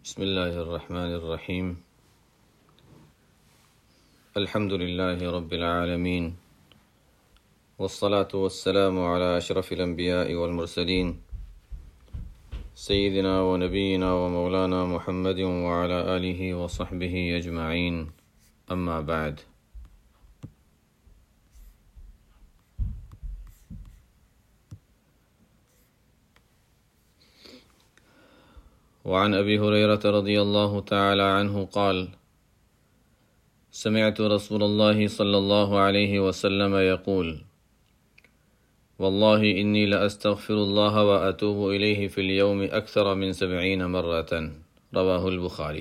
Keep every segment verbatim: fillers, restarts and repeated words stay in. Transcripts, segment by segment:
بسم اللہ الرحمن الرحیم الحمد للہ رب العالمین والصلاة والسلام علی اشرف الانبیاء والمرسلین سیدنا و نبینا و مولانا محمد وعلی آلہ وصحبہ اجمعین اما بعد. وعن أبي هريرة رضي الله تعالى عنه قال سمعت رسول الله صلى الله عليه وسلم يقول والله إني لأستغفر الله وأتوب إليه في اليوم أكثر من سبعين مرة رواه البخاري.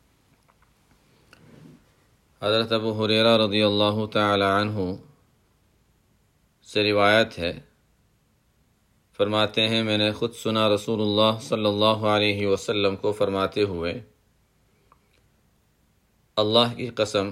حضرت ابو ہریرہ رضی اللہ تعالی عنہ سے روایت ہے، فرماتے ہیں میں نے خود سنا رسول اللہ صلی اللہ علیہ وسلم کو فرماتے ہوئے، اللہ کی قسم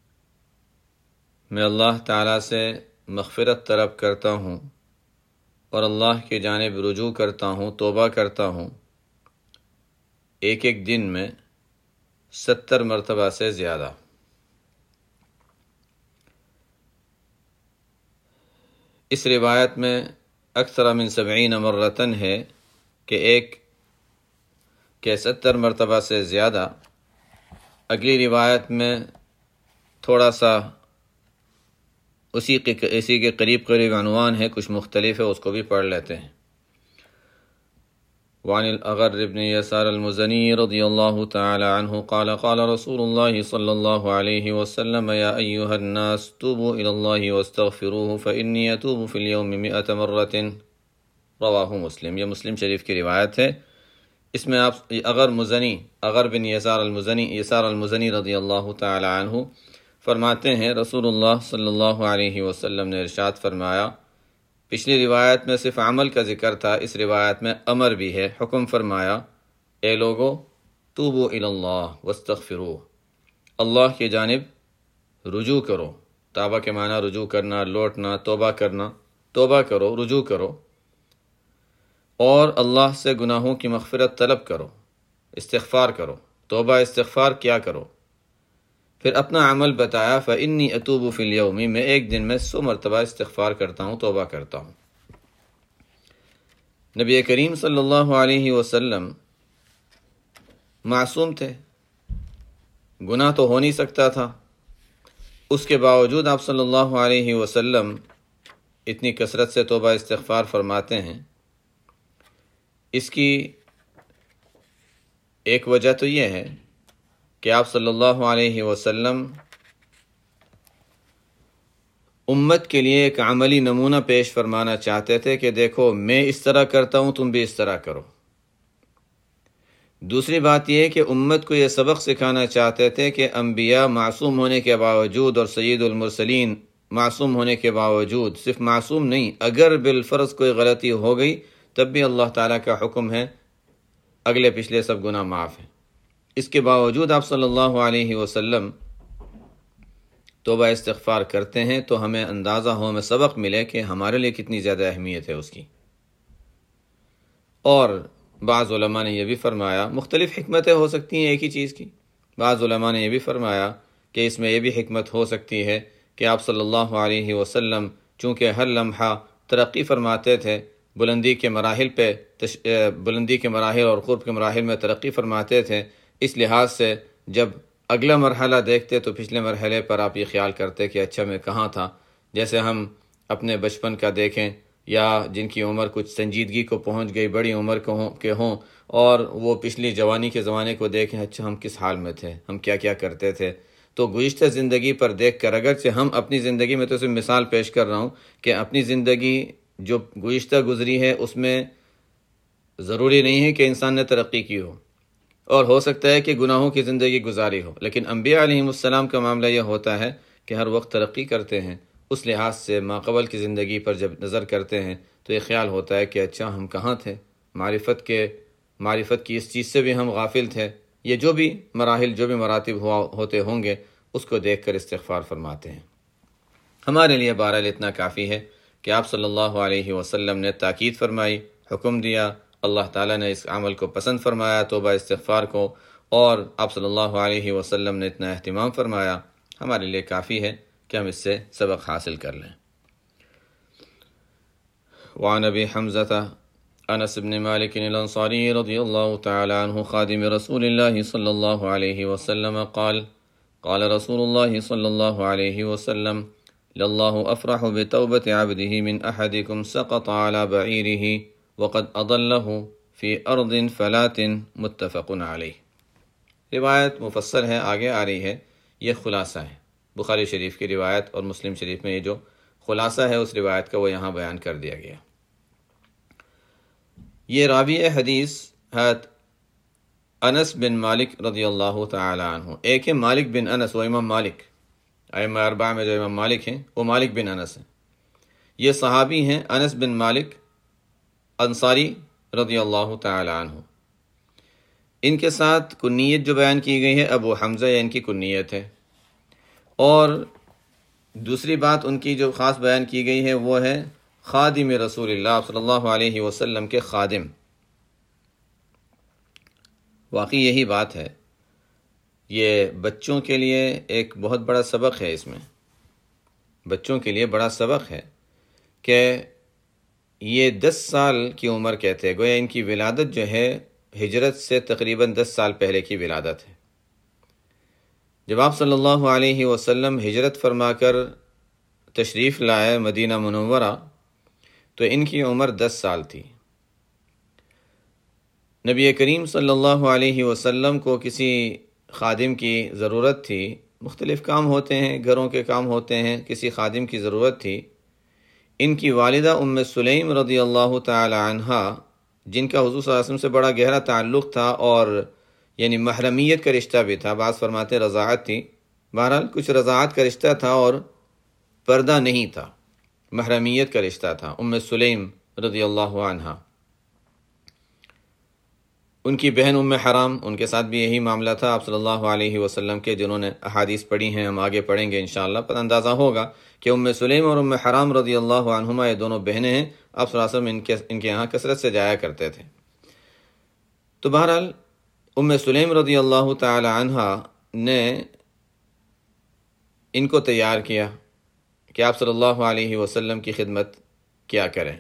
میں اللہ تعالیٰ سے مغفرت طلب کرتا ہوں اور اللہ کی جانب رجوع کرتا ہوں، توبہ کرتا ہوں، ایک ایک دن میں ستر مرتبہ سے زیادہ. اس روایت میں اکثر من سبعین مرتن ہے کہ ایک کے ستر مرتبہ سے زیادہ. اگلی روایت میں تھوڑا سا اسی کے اسی کے قریب قریب عنوان ہے، کچھ مختلف ہے، اس کو بھی پڑھ لیتے ہیں. وعن الاغر بن یسار المزنی رضی اللہ تعالی عنہ قال قال رسول اللہ صلی اللہ علیہ وسلم یا ایها الناس توبوا الى اللہ واستغفروه فانی اتوب فی اليوم مئة مرۃ رواہ مسلم. یہ مسلم شریف کی روایت ہے. اس میں آپ اغر مزنی اغر بن یسار المزنی یسار المزنی رضی اللہ تعالی عنہ فرماتے ہیں رسول اللہ صلی اللہ علیہ وسلم نے ارشاد فرمایا. پچھلی روایت میں صرف عمل کا ذکر تھا، اس روایت میں امر بھی ہے، حکم فرمایا، اے لوگو توبوا الی اللہ واستغفروہ، اللہ کی جانب رجوع کرو. توبہ کے معنی رجوع کرنا، لوٹنا، توبہ کرنا. توبہ کرو، رجوع کرو اور اللہ سے گناہوں کی مغفرت طلب کرو، استغفار کرو، توبہ استغفار کیا کرو. پھر اپنا عمل بتایا، فإنی اتوب فی اليوم، میں ایک دن میں سو مرتبہ استغفار کرتا ہوں، توبہ کرتا ہوں. نبی کریم صلی اللہ علیہ وسلم معصوم تھے، گناہ تو ہو نہیں سکتا تھا، اس کے باوجود آپ صلی اللہ علیہ وسلم اتنی کثرت سے توبہ استغفار فرماتے ہیں. اس کی ایک وجہ تو یہ ہے کہ آپ صلی اللہ علیہ وسلم امت کے لیے ایک عملی نمونہ پیش فرمانا چاہتے تھے کہ دیکھو میں اس طرح کرتا ہوں، تم بھی اس طرح کرو. دوسری بات یہ ہے کہ امت کو یہ سبق سکھانا چاہتے تھے کہ انبیاء معصوم ہونے کے باوجود اور سید المرسلین معصوم ہونے کے باوجود، صرف معصوم نہیں، اگر بالفرض کوئی غلطی ہو گئی تب بھی اللہ تعالیٰ کا حکم ہے اگلے پچھلے سب گناہ معاف ہیں. اس کے باوجود آپ صلی اللہ علیہ وسلم توبہ استغفار کرتے ہیں تو ہمیں اندازہ ہو، ہمیں سبق ملے کہ ہمارے لیے کتنی زیادہ اہمیت ہے اس کی. اور بعض علماء نے یہ بھی فرمایا، مختلف حکمتیں ہو سکتی ہیں ایک ہی چیز کی. بعض علماء نے یہ بھی فرمایا کہ اس میں یہ بھی حکمت ہو سکتی ہے کہ آپ صلی اللہ علیہ وسلم چونکہ ہر لمحہ ترقی فرماتے تھے، بلندی کے مراحل پہ تش... بلندی کے مراحل اور قرب کے مراحل میں ترقی فرماتے تھے، اس لحاظ سے جب اگلا مرحلہ دیکھتے تو پچھلے مرحلے پر آپ یہ خیال کرتے کہ اچھا میں کہاں تھا. جیسے ہم اپنے بچپن کا دیکھیں یا جن کی عمر کچھ سنجیدگی کو پہنچ گئی، بڑی عمر کو ہوں کے ہوں، اور وہ پچھلی جوانی کے زمانے کو دیکھیں، اچھا ہم کس حال میں تھے، ہم کیا کیا کرتے تھے. تو گزشتہ زندگی پر دیکھ کر اگرچہ ہم اپنی زندگی میں تو صرف مثال پیش کر رہا ہوں کہ اپنی زندگی جو گزشتہ گزری ہے اس میں ضروری نہیں ہے کہ انسان نے ترقی کی ہو، اور ہو سکتا ہے کہ گناہوں کی زندگی گزاری ہو، لیکن انبیاء علیہ السلام کا معاملہ یہ ہوتا ہے کہ ہر وقت ترقی کرتے ہیں. اس لحاظ سے ماقبل کی زندگی پر جب نظر کرتے ہیں تو یہ خیال ہوتا ہے کہ اچھا ہم کہاں تھے، معرفت کے معرفت کی اس چیز سے بھی ہم غافل تھے. یہ جو بھی مراحل، جو بھی مراتب ہوا ہوتے ہوں گے، اس کو دیکھ کر استغفار فرماتے ہیں. ہمارے لیے بہرحال اتنا کافی ہے کہ آپ صلی اللہ علیہ وسلم نے تاکید فرمائی، حکم دیا، اللہ تعالیٰ نے اس عمل کو پسند فرمایا، توبہ استغفار کو، اور آپ صلی اللہ علیہ وسلم نے اتنا اہتمام فرمایا، ہمارے لیے کافی ہے کہ ہم اس سے سبق حاصل کر لیں۔ وعن ابی حمزة انس بن مالک الانصاری رضی اللہ تعالی عنہ خادم رسول اللہ صلی اللہ علیہ وسلم قال قال رسول اللہ صلی اللہ علیہ وسلم للہ افرح بتوبة عبده من احدکم سقط على بعیره وقد اضلہ فی ارض فلات متفق علیہ۔ روایت مفصل ہے، آگے آ رہی ہے، یہ خلاصہ ہے بخاری شریف کی روایت، اور مسلم شریف میں یہ جو خلاصہ ہے اس روایت کا وہ یہاں بیان کر دیا گیا۔ یہ راوی حدیث ہے انس بن مالک رضی اللہ تعالی عنہ۔ ایک ہے مالک بن انس، وہ امام مالک، ائمہ اربعہ میں جو امام مالک ہیں وہ مالک بن انس ہیں۔ یہ صحابی ہیں انس بن مالک انصاری رضی اللہ تعالی عنہ۔ ان کے ساتھ کنیت جو بیان کی گئی ہے ابو حمزہ، یا ان کی کنیت ہے، اور دوسری بات ان کی جو خاص بیان کی گئی ہے وہ ہے خادم رسول اللہ صلی اللہ علیہ وسلم کے خادم۔ واقعی یہی بات ہے، یہ بچوں کے لیے ایک بہت بڑا سبق ہے، اس میں بچوں کے لیے بڑا سبق ہے کہ یہ دس سال کی عمر کہتے ہیں، گویا ان کی ولادت جو ہے ہجرت سے تقریباً دس سال پہلے کی ولادت ہے۔ جب آپ صلی اللہ علیہ وسلم ہجرت فرما کر تشریف لائے مدینہ منورہ تو ان کی عمر دس سال تھی۔ نبی کریم صلی اللہ علیہ وسلم کو کسی خادم کی ضرورت تھی، مختلف کام ہوتے ہیں، گھروں کے کام ہوتے ہیں، کسی خادم کی ضرورت تھی۔ ان کی والدہ ام سلیم رضی اللہ تعالی عنہا، جن کا حضور صلی اللہ علیہ وسلم سے بڑا گہرا تعلق تھا، اور یعنی محرمیت کا رشتہ بھی تھا، بعض فرماتے رضاعت تھی، بہرحال کچھ رضاعت کا رشتہ تھا اور پردہ نہیں تھا، محرمیت کا رشتہ تھا۔ ام سلیم رضی اللہ عنہا، ان کی بہن ام حرام، ان کے ساتھ بھی یہی معاملہ تھا آپ صلی اللہ علیہ وسلم کے، جنہوں نے احادیث پڑھی ہیں، ہم آگے پڑھیں گے انشاءاللہ، پر اندازہ ہوگا کہ ام سلیم اور ام حرام رضی اللہ عنہما یہ دونوں بہنیں ہیں، آپ صلی اللہ علیہ وسلم ان کے ان کے یہاں کثرت سے جایا کرتے تھے۔ تو بہرحال ام سلیم رضی اللہ تعالی عنہا نے ان کو تیار کیا کہ آپ صلی اللہ علیہ وسلم کی خدمت کیا کریں۔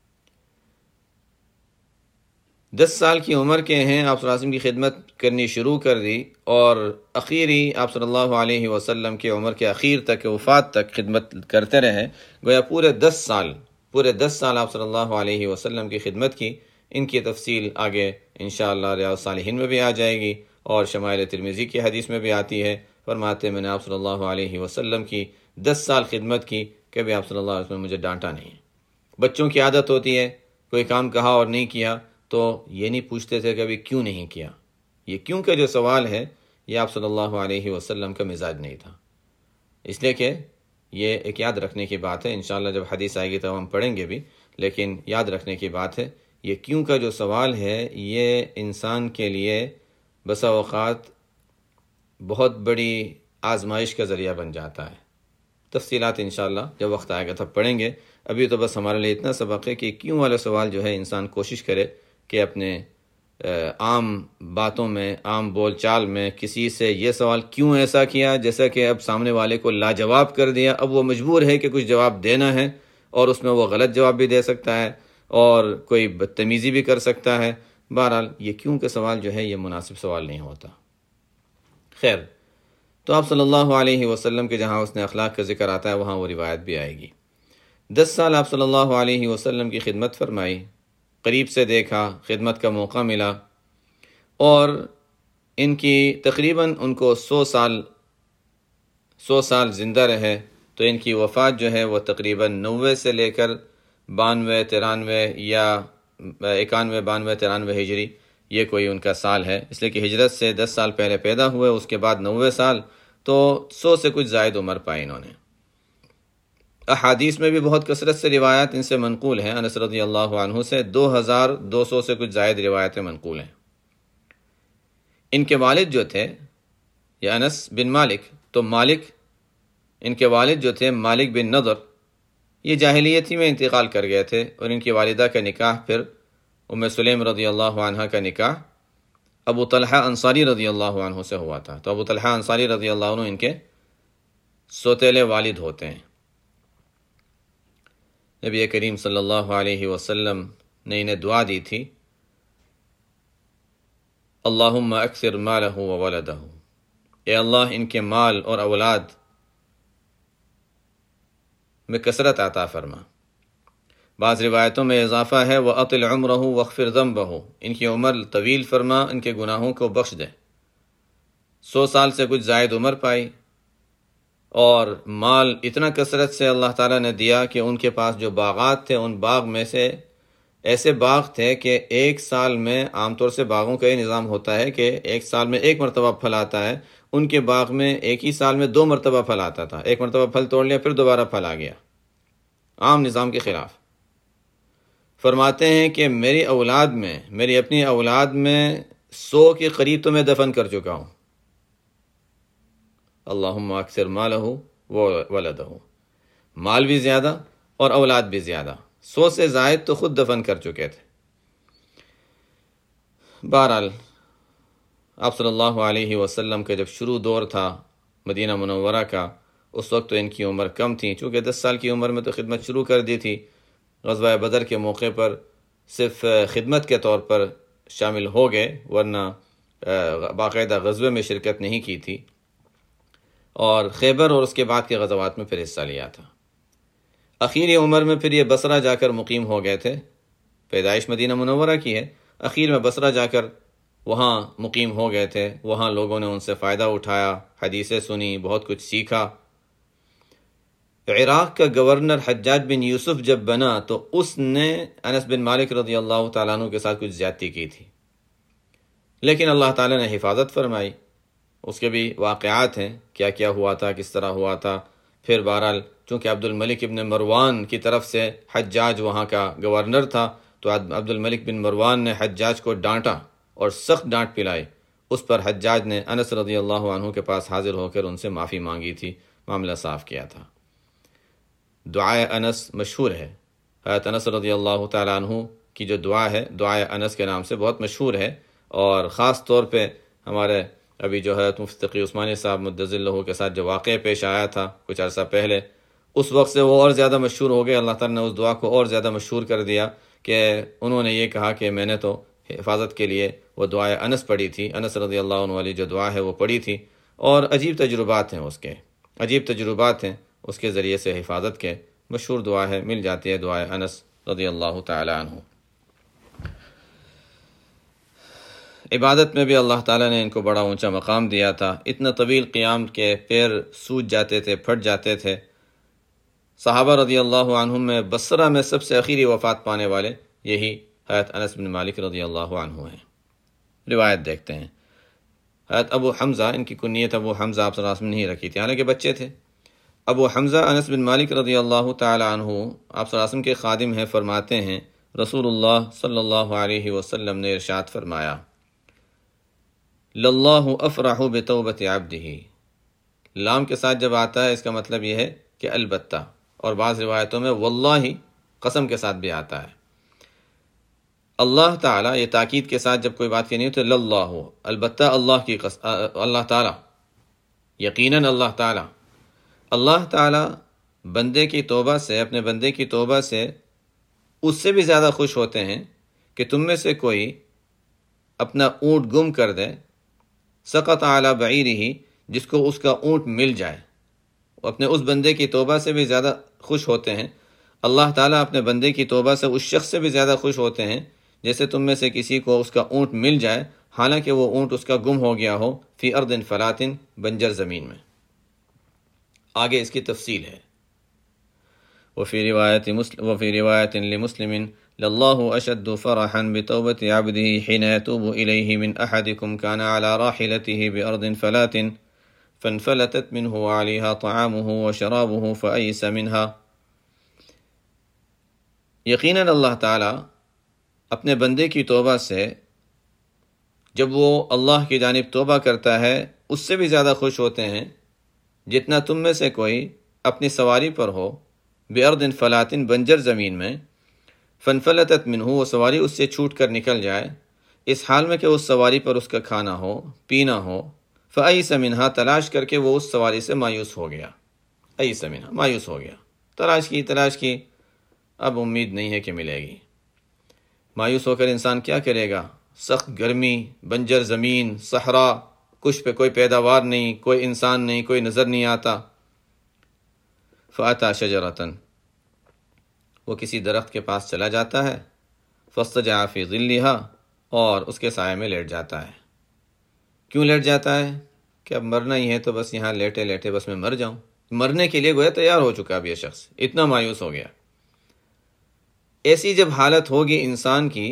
دس سال کی عمر کے ہیں، آپ صلی اللہ علیہ وسلم کی خدمت کرنی شروع کر دی، اور اخیری آپ صلی اللہ علیہ وسلم کی عمر کے اخیر تک، وفات تک خدمت کرتے رہے، گویا پورے دس سال پورے دس سال آپ صلی اللہ علیہ وسلم کی خدمت کی۔ ان کی تفصیل آگے انشاءاللہ ریاض الصالحین میں بھی آ جائے گی، اور شمائل ترمذی کی حدیث میں بھی آتی ہے، فرماتے میں نے آپ صلی اللہ علیہ وسلم کی دس سال خدمت کی، کبھی آپ صلی اللہ علیہ وسلم نے مجھے ڈانٹا نہیں۔ بچوں کی عادت ہوتی ہے، کوئی کام کہا اور نہیں کیا تو یہ نہیں پوچھتے تھے کبھی کیوں نہیں کیا۔ یہ کیوں کا جو سوال ہے یہ آپ صلی اللہ علیہ وسلم کا مزاج نہیں تھا، اس لیے کہ یہ ایک یاد رکھنے کی بات ہے، انشاءاللہ جب حدیث آئے گی تو ہم پڑھیں گے بھی، لیکن یاد رکھنے کی بات ہے، یہ کیوں کا جو سوال ہے یہ انسان کے لیے بسا اوقات بہت بڑی آزمائش کا ذریعہ بن جاتا ہے۔ تفصیلات انشاءاللہ جب وقت آئے گا تب پڑھیں گے، ابھی تو بس ہمارے لیے اتنا سبق ہے کہ کیوں والا سوال جو ہے انسان کوشش کرے کہ اپنے عام باتوں میں، عام بول چال میں کسی سے یہ سوال کیوں ایسا کیا، جیسا کہ اب سامنے والے کو لاجواب کر دیا، اب وہ مجبور ہے کہ کچھ جواب دینا ہے، اور اس میں وہ غلط جواب بھی دے سکتا ہے اور کوئی بدتمیزی بھی کر سکتا ہے۔ بہرحال یہ کیوں کا سوال جو ہے یہ مناسب سوال نہیں ہوتا۔ خیر، تو آپ صلی اللہ علیہ وسلم کے جہاں اس نے اخلاق کا ذکر آتا ہے وہاں وہ روایت بھی آئے گی۔ دس سال آپ صلی اللہ علیہ وسلم کی خدمت فرمائی، قریب سے دیکھا، خدمت کا موقع ملا، اور ان کی تقریباً ان کو سو سال سو سال زندہ رہے، تو ان کی وفات جو ہے وہ تقریباً نوے سے لے کر بانوے ترانوے یا اکانوے بانوے ترانوے ہجری، یہ کوئی ان کا سال ہے، اس لیے کہ ہجرت سے دس سال پہلے پیدا ہوئے، اس کے بعد نوے سال، تو سو سے کچھ زائد عمر پائی انہوں نے۔ احادیث میں بھی بہت کثرت سے روایات ان سے منقول ہیں، انس رضی اللہ عنہ سے دو ہزار دو سو سے کچھ زائد روایتیں منقول ہیں۔ ان کے والد جو تھے یہ انس بن مالک، تو مالک ان کے والد جو تھے مالک بن نضر، یہ جاہلیت ہی میں انتقال کر گئے تھے، اور ان کی والدہ کا نکاح پھر ام سلیم رضی اللہ عنہ کا نکاح ابو طلحہ انصاری رضی اللہ عنہ سے ہوا تھا، تو ابو طلحہ انصاری رضی اللہ عنہ ان کے سوتیلے والد ہوتے ہیں۔ نبی کریم صلی اللہ علیہ وسلم نے انہیں دعا دی تھی، اللہم اکثر مالہ و ولدہ، اے اللہ ان کے مال اور اولاد میں کثرت عطا فرما۔ بعض روایتوں میں اضافہ ہے وَأَطِلْ عُمْرَهُ وَاغْفِرْ ذَنْبَهُ، ان کی عمر طویل فرما، ان کے گناہوں کو بخش دے۔ سو سال سے کچھ زائد عمر پائی اور مال اتنا کثرت سے اللہ تعالیٰ نے دیا کہ ان کے پاس جو باغات تھے ان باغ میں سے ایسے باغ تھے کہ ایک سال میں، عام طور سے باغوں کا یہ نظام ہوتا ہے کہ ایک سال میں ایک مرتبہ پھل آتا ہے، ان کے باغ میں ایک ہی سال میں دو مرتبہ پھل آتا تھا، ایک مرتبہ پھل توڑ لیا پھر دوبارہ پھل آ گیا، عام نظام کے خلاف۔ فرماتے ہیں کہ میری اولاد میں، میری اپنی اولاد میں سو کے قریب تو میں دفن کر چکا ہوں۔ اللہم اکثر مالہ و ولدہ، مال بھی زیادہ اور اولاد بھی زیادہ، سو سے زائد تو خود دفن کر چکے تھے۔ بہرحال آپ صلی اللہ علیہ وسلم کا جب شروع دور تھا مدینہ منورہ کا، اس وقت تو ان کی عمر کم تھی، چونکہ دس سال کی عمر میں تو خدمت شروع کر دی تھی۔ غزوہ بدر کے موقع پر صرف خدمت کے طور پر شامل ہو گئے، ورنہ باقاعدہ غزوے میں شرکت نہیں کی تھی، اور خیبر اور اس کے بعد کے غزوات میں پھر حصہ لیا تھا۔ اخیری عمر میں پھر یہ بصرہ جا کر مقیم ہو گئے تھے، پیدائش مدینہ منورہ کی ہے، اخیر میں بصرہ جا کر وہاں مقیم ہو گئے تھے، وہاں لوگوں نے ان سے فائدہ اٹھایا، حدیثیں سنی، بہت کچھ سیکھا۔ عراق کا گورنر حجاج بن یوسف جب بنا تو اس نے انس بن مالک رضی اللہ تعالیٰ عنہ کے ساتھ کچھ زیادتی کی تھی، لیکن اللہ تعالیٰ نے حفاظت فرمائی۔ اس کے بھی واقعات ہیں، کیا کیا ہوا تھا، کس طرح ہوا تھا۔ پھر بہرحال چونکہ عبد الملک ابن مروان کی طرف سے حجاج وہاں کا گورنر تھا، تو عبد الملک بن مروان نے حجاج کو ڈانٹا اور سخت ڈانٹ پلائی۔ اس پر حجاج نے انس رضی اللہ عنہ کے پاس حاضر ہو کر ان سے معافی مانگی تھی، معاملہ صاف کیا تھا۔ دعائے انس مشہور ہے، حضرت انس رضی اللہ تعالیٰ عنہ کی جو دعا ہے دعائے انس کے نام سے بہت مشہور ہے، اور خاص طور پہ ہمارے ابھی جو ہے مفتی تقی عثمانی صاحب مدظ اللہ کے ساتھ جو واقعہ پیش آیا تھا کچھ عرصہ پہلے، اس وقت سے وہ اور زیادہ مشہور ہو گئے۔ اللہ تعالیٰ نے اس دعا کو اور زیادہ مشہور کر دیا کہ انہوں نے یہ کہا کہ میں نے تو حفاظت کے لیے وہ دعائے انس پڑھی تھی، انس رضی اللہ عنہ والی جو دعا ہے وہ پڑھی تھی، اور عجیب تجربات ہیں اس کے، عجیب تجربات ہیں اس کے ذریعے سے حفاظت کے، مشہور دعا ہے، مل جاتی ہے دعائے انس رضی اللہ تعالی عنہ۔ عبادت میں بھی اللہ تعالیٰ نے ان کو بڑا اونچا مقام دیا تھا، اتنا طویل قیام کے پیر سوج جاتے تھے، پھٹ جاتے تھے۔ صحابہ رضی اللہ عنہم میں بصرہ میں سب سے اخیری وفات پانے والے یہی حضرت انس بن مالک رضی اللہ عنہ ہیں۔ روایت دیکھتے ہیں، حضرت ابو حمزہ، ان کی کنیت ابو حمزہ آپ صلی اللہ علیہ وسلم نے ہی رکھی تھی، حالانکہ بچے تھے۔ ابو حمزہ انس بن مالک رضی اللہ تعالی عنہ آپ صلی اللہ علیہ وسلم کے خادم ہیں، فرماتے ہیں رسول اللہ صلی اللہ علیہ وسلم نے ارشاد فرمایا، للہ افرح بتوبت عبدہ، لام کے ساتھ جب آتا ہے اس کا مطلب یہ ہے کہ البتہ، اور بعض روایتوں میں واللہ قسم کے ساتھ بھی آتا ہے۔ اللہ تعالیٰ، یہ تاکید کے ساتھ جب کوئی بات کہنی ہو تو للہ، البتہ اللہ کی قسم، اللہ تعالیٰ، یقیناً اللہ تعالیٰ، اللہ تعالیٰ بندے کی توبہ سے، اپنے بندے کی توبہ سے اس سے بھی زیادہ خوش ہوتے ہیں کہ تم میں سے کوئی اپنا اونٹ گم کر دے، سقط علی بعیرہ، جس کو اس کا اونٹ مل جائے، وہ اپنے اس بندے کی توبہ سے بھی زیادہ خوش ہوتے ہیں۔ اللہ تعالیٰ اپنے بندے کی توبہ سے اس شخص سے بھی زیادہ خوش ہوتے ہیں جیسے تم میں سے کسی کو اس کا اونٹ مل جائے، حالانکہ وہ اونٹ اس کا گم ہو گیا ہو، فی ارض فلات، بنجر زمین میں۔ آگے اس کی تفصیل ہے، وفی روایت مسلم وفی روایت لمسلم للہ اشد فرحا بتوبت عبده حين يتوب الیہ من احدکم كان على راحلته بارض فلات فانفلتت منه وعليها طعامه وشرابه فأيس منها۔ یقیناً اللہ تعالی اپنے بندے کی توبہ سے، جب وہ اللہ کی جانب توبہ کرتا ہے، اس سے بھی زیادہ خوش ہوتے ہیں جتنا تم میں سے کوئی اپنی سواری پر ہو، بِأَرْضٍ فَلَاتٍ، بنجر زمین میں، فنفلتت منہ، وہ سواری اس سے چھوٹ کر نکل جائے، اس حال میں کہ اس سواری پر اس کا کھانا ہو پینا ہو، فأیس منہا، تلاش کر کے وہ اس سواری سے مایوس ہو گیا، ایس منہا، مایوس ہو گیا، تلاش کی تلاش کی، اب امید نہیں ہے کہ ملے گی۔ مایوس ہو کر انسان کیا کرے گا؟ سخت گرمی، بنجر زمین، صحرا، کچھ پہ کوئی پیداوار نہیں، کوئی انسان نہیں، کوئی نظر نہیں آتا۔ فأتی شجرۃ، وہ کسی درخت کے پاس چلا جاتا ہے، فاضطجع فی ظلھا، اور اس کے سائے میں لیٹ جاتا ہے۔ کیوں لیٹ جاتا ہے؟ کہ اب مرنا ہی ہے تو بس یہاں لیٹے لیٹے بس میں مر جاؤں۔ مرنے کے لیے گویا تیار ہو چکا اب یہ شخص، اتنا مایوس ہو گیا۔ ایسی جب حالت ہوگی انسان کی،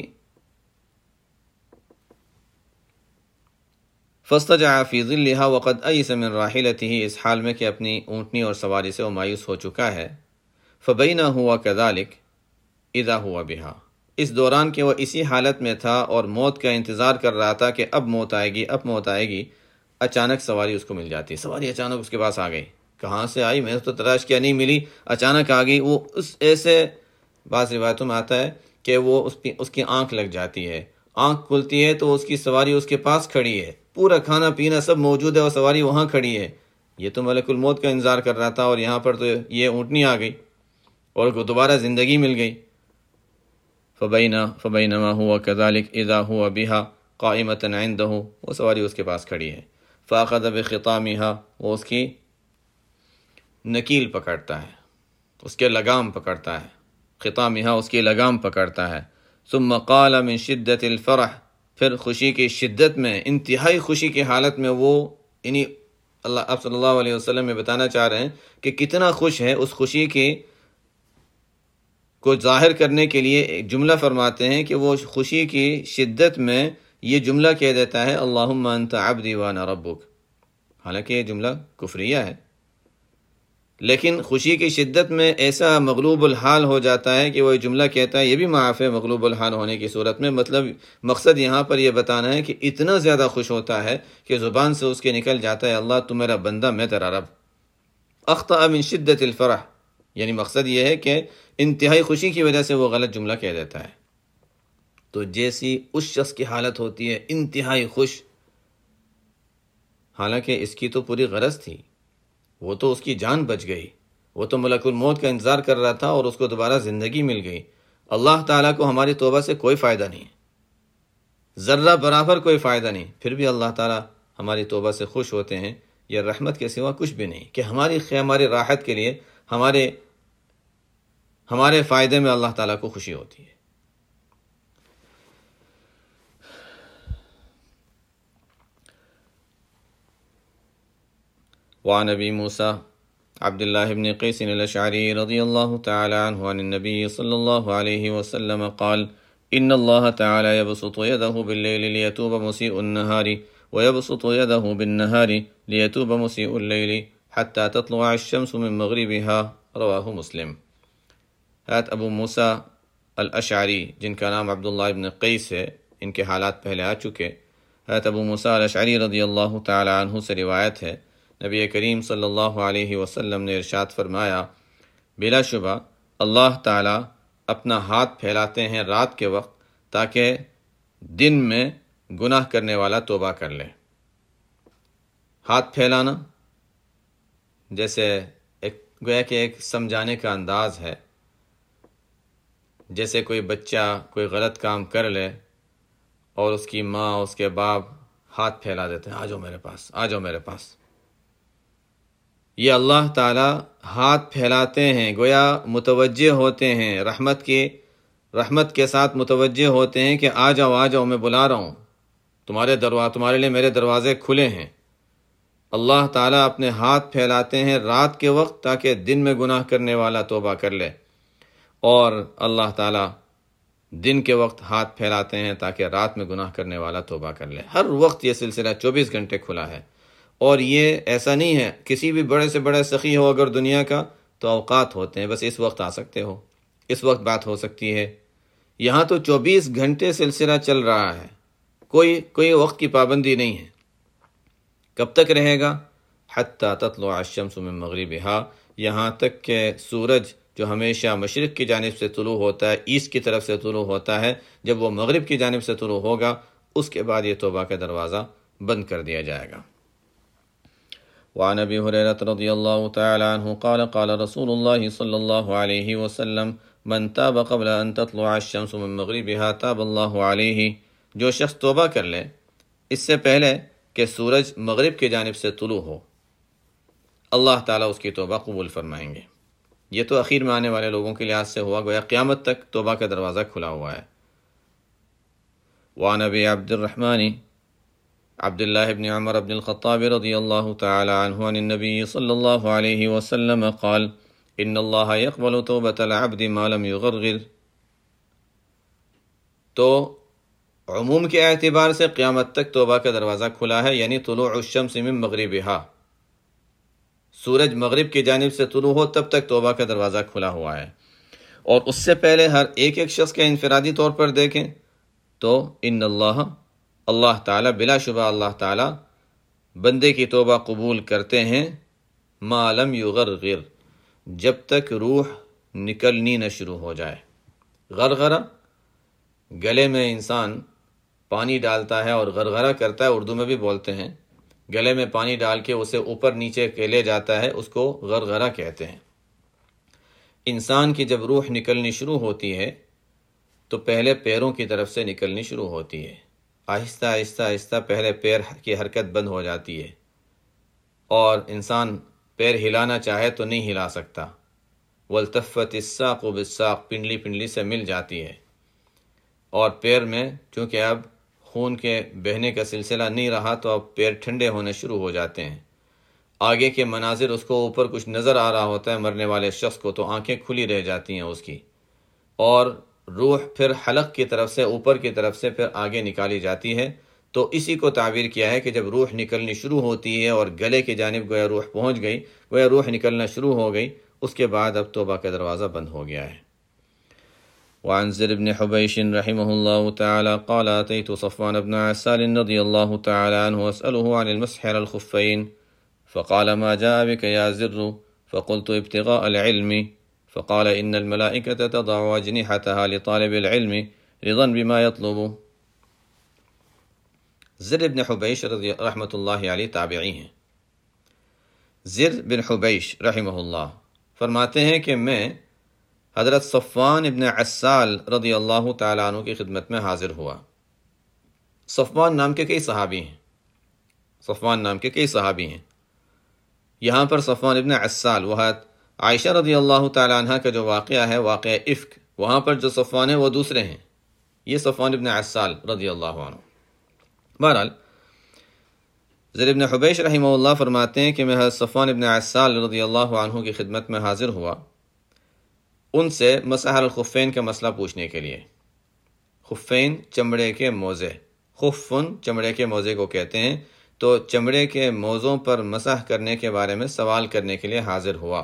فاضطجع فی ظلھا وقد ایس من راحلتہ، اس حال میں کہ اپنی اونٹنی اور سواری سے وہ مایوس ہو چکا ہے، فبینہ ہوا کذالک اذا ہوا بہا، اس دوران کہ وہ اسی حالت میں تھا اور موت کا انتظار کر رہا تھا کہ اب موت آئے گی اب موت آئے گی، اچانک سواری اس کو مل جاتی، سواری اچانک اس کے پاس آ گئی۔ کہاں سے آئی؟ میں نے تو تلاش کیا، نہیں ملی، اچانک آ گئی۔ وہ اس ایسے، بعض روایتوں میں آتا ہے کہ وہ اس کی اس کی آنکھ لگ جاتی ہے، آنکھ کھلتی ہے تو اس کی سواری اس کے پاس کھڑی ہے، پورا کھانا پینا سب موجود ہے اور سواری وہاں کھڑی ہے۔ یہ تو ملک الموت کا انتظار کر رہا تھا اور یہاں پر تو یہ اونٹنی آ گئی اور کو دوبارہ زندگی مل گئی۔ فبینہ فبینما ہوا کذالک اذا ہوا بہا قائمۃ عندہ، وہ سواری اس کے پاس کھڑی ہے۔ فاخذ بخطامہا، وہ اس کی نکیل پکڑتا ہے، اس کے لگام پکڑتا ہے، خطامہا اس کی لگام پکڑتا ہے۔ ثم قال من شدت الفرح، پھر خوشی کی شدت میں، انتہائی خوشی کی حالت میں وہ، یعنی اللہ آپ صلی اللہ علیہ وسلم میں بتانا چاہ رہے ہیں کہ کتنا خوش ہے، اس خوشی کی کو ظاہر کرنے کے لیے ایک جملہ فرماتے ہیں کہ وہ خوشی کی شدت میں یہ جملہ کہہ دیتا ہے، اللہم انت عبدی وانا ربک۔ حالانکہ یہ جملہ کفریہ ہے، لیکن خوشی کی شدت میں ایسا مغلوب الحال ہو جاتا ہے کہ وہ یہ جملہ کہتا ہے۔ یہ بھی معاف ہے مغلوب الحال ہونے کی صورت میں، مطلب مقصد یہاں پر یہ بتانا ہے کہ اتنا زیادہ خوش ہوتا ہے کہ زبان سے اس کے نکل جاتا ہے، اللہ تو میرا بندہ، میں تیرا رب۔ اخطأ من شدت الفرح، یعنی مقصد یہ ہے کہ انتہائی خوشی کی وجہ سے وہ غلط جملہ کہہ دیتا ہے۔ تو جیسی اس شخص کی حالت ہوتی ہے، انتہائی خوش، حالانکہ اس کی تو پوری غرض تھی، وہ تو اس کی جان بچ گئی، وہ تو ملک الموت کا انتظار کر رہا تھا اور اس کو دوبارہ زندگی مل گئی۔ اللہ تعالیٰ کو ہماری توبہ سے کوئی فائدہ نہیں، ذرہ برابر کوئی فائدہ نہیں، پھر بھی اللہ تعالیٰ ہماری توبہ سے خوش ہوتے ہیں۔ یہ رحمت کے سوا کچھ بھی نہیں کہ ہماری خیر، ہماری راحت کے لیے، ہمارے ہمارے فائدے میں اللہ تعالیٰ کو خوشی ہوتی ہے۔ وعن ابی موسیٰ عبداللہ بن قیس الاشعری رضی اللہ تعالی عنہ عن النبی صلی اللہ علیہ وسلم قال ان اللہ تعالی یبسط یدہ باللیل لیتوب مسیء النہار ویبسط یدہ بالنہار لیتوب مسیء اللیل حتی تطلع الشمس من مغربها، رواہ مسلم۔ حضرت ابو موسیٰ الاشعری، جن کا نام عبداللہ بن قیس ہے، ان کے حالات پہلے آ چکے۔ حضرت ابو موسیٰ الاشعری رضی اللہ تعالی عنہ سے روایت ہے، نبی کریم صلی اللہ علیہ وسلم نے ارشاد فرمایا، بلا شبہ اللہ تعالیٰ اپنا ہاتھ پھیلاتے ہیں رات کے وقت تاکہ دن میں گناہ کرنے والا توبہ کر لے۔ ہاتھ پھیلانا جیسے ایک گویا کہ ایک سمجھانے کا انداز ہے، جیسے کوئی بچہ کوئی غلط کام کر لے اور اس کی ماں اس کے باپ ہاتھ پھیلا دیتے ہیں، آ جاؤ میرے پاس، آ جاؤ میرے پاس۔ یہ اللہ تعالیٰ ہاتھ پھیلاتے ہیں، گویا متوجہ ہوتے ہیں، رحمت کی رحمت کے ساتھ متوجہ ہوتے ہیں کہ آ جاؤ آ جاؤ، میں بلا رہا ہوں، تمہارے دروازے تمہارے لیے میرے دروازے کھلے ہیں۔ اللہ تعالیٰ اپنے ہاتھ پھیلاتے ہیں رات کے وقت تاکہ دن میں گناہ کرنے والا توبہ کر لے، اور اللہ تعالیٰ دن کے وقت ہاتھ پھیلاتے ہیں تاکہ رات میں گناہ کرنے والا توبہ کر لے۔ ہر وقت یہ سلسلہ چوبیس گھنٹے کھلا ہے، اور یہ ایسا نہیں ہے کسی بھی بڑے سے بڑے سخی ہو اگر دنیا کا تو اوقات ہوتے ہیں، بس اس وقت آ سکتے ہو، اس وقت بات ہو سکتی ہے۔ یہاں تو چوبیس گھنٹے سلسلہ چل رہا ہے، کوئی کوئی وقت کی پابندی نہیں ہے۔ کب تک رہے گا؟ حتی تطلع الشمس من مغربها، یہاں تک کہ سورج جو ہمیشہ مشرق کی جانب سے طلوع ہوتا ہے، ایسٹ کی طرف سے طلوع ہوتا ہے، جب وہ مغرب کی جانب سے طلوع ہوگا اس کے بعد یہ توبہ کا دروازہ بند کر دیا جائے گا۔ وعن ابی ہریرہ رضی اللہ تعالی عنہ قال قال رسول اللہ صلی اللہ علیہ وسلم من تاب قبل ان تطلع الشمس من مغربها تاب اللہ علیہ، جو شخص توبہ کر لے اس سے پہلے کہ سورج مغرب کی جانب سے طلوع ہو، اللہ تعالیٰ اس کی توبہ قبول فرمائیں گے۔ یہ تو اخیر میں آنے والے لوگوں کے لحاظ سے ہوا، گویا قیامت تک توبہ کا دروازہ کھلا ہوا ہے۔ وعن ابی عبد الرحمن عبد اللہ بن عمر بن الخطاب رضی اللہ تعالی عنہ عن النبی صلی اللہ علیہ وسلم قال ان اللہ يقبل توبة العبد ما لم يغرغر۔ تو عموم کے اعتبار سے قیامت تک توبہ کا دروازہ کھلا ہے، یعنی طلوع الشمس من مغربها، سورج مغرب کی جانب سے طلوع ہو تب تک توبہ کا دروازہ کھلا ہوا ہے۔ اور اس سے پہلے ہر ایک ایک شخص کے انفرادی طور پر دیکھیں تو ان اللہ اللہ تعالیٰ بلا شبہ اللہ تعالیٰ بندے کی توبہ قبول کرتے ہیں ما لم یغرغر، جب تک روح نکلنی نہ شروع ہو جائے۔ غرغرہ، گلے میں انسان پانی ڈالتا ہے اور غرغرہ کرتا ہے، اردو میں بھی بولتے ہیں، گلے میں پانی ڈال کے اسے اوپر نیچے کے لے جاتا ہے، اس کو غرغرہ کہتے ہیں۔ انسان کی جب روح نکلنی شروع ہوتی ہے تو پہلے پیروں کی طرف سے نکلنی شروع ہوتی ہے، آہستہ آہستہ آہستہ پہلے پیر کی حرکت بند ہو جاتی ہے اور انسان پیر ہلانا چاہے تو نہیں ہلا سکتا۔ والتفت الساق بالساق، پنڈلی پنڈلی سے مل جاتی ہے، اور پیر میں چونکہ اب خون کے بہنے کا سلسلہ نہیں رہا تو اب پیر ٹھنڈے ہونے شروع ہو جاتے ہیں۔ آگے کے مناظر اس کو اوپر کچھ نظر آ رہا ہوتا ہے مرنے والے شخص کو، تو آنکھیں کھلی رہ جاتی ہیں اس کی، اور روح پھر حلق کی طرف سے اوپر کی طرف سے پھر آگے نکالی جاتی ہے۔ تو اسی کو تعبیر کیا ہے کہ جب روح نکلنی شروع ہوتی ہے اور گلے کی جانب گویا روح پہنچ گئی، گویا روح نکلنا شروع ہو گئی، اس کے بعد اب توبہ کا دروازہ بند ہو گیا ہے۔ وعن زر بن حبیش رحمه الله تعالى قال أتيت صفوان بن عسال رضي الله تعالى عنه أسأله عن المسح على الخفين فقال ما جاء بك يا زر فقلت ابتغاء العلم فقال إن الملائكة تضع أجنحتها لطالب العلم رضا بما يطلب۔ زر بن حبیش رضی رحمۃ اللہ علیہ تابعی ہیں۔ زر بن حبیش رحمہ اللہ فرماتے ہیں کہ میں حضرت صفوان ابن عسال رضی اللہ تعالیٰ عنہ کی خدمت میں حاضر ہوا۔ صفوان نام کے کئی صحابی ہیں، صفوان نام کے کئی صحابی ہیں۔ یہاں پر صفوان ابن عسال، وہ عائشہ رضی اللہ تعالیٰ عنہ کا جو واقعہ ہے، واقعہ افک، وہاں پر جو صفوان ہے وہ دوسرے ہیں، یہ صفوان ابن عسال رضی اللہ عنہ۔ بہرحال زر ابن حبیش رحمہ اللہ فرماتے ہیں کہ میں حضرت صفوان ابن عسال رضی اللہ عنہ کی خدمت میں حاضر ہوا، ان سے مسح الخفین کا مسئلہ پوچھنے کے لیے۔ خفین چمڑے کے موزے، خفن چمڑے کے موزے کو کہتے ہیں، تو چمڑے کے موزوں پر مسح کرنے کے بارے میں سوال کرنے کے لیے حاضر ہوا۔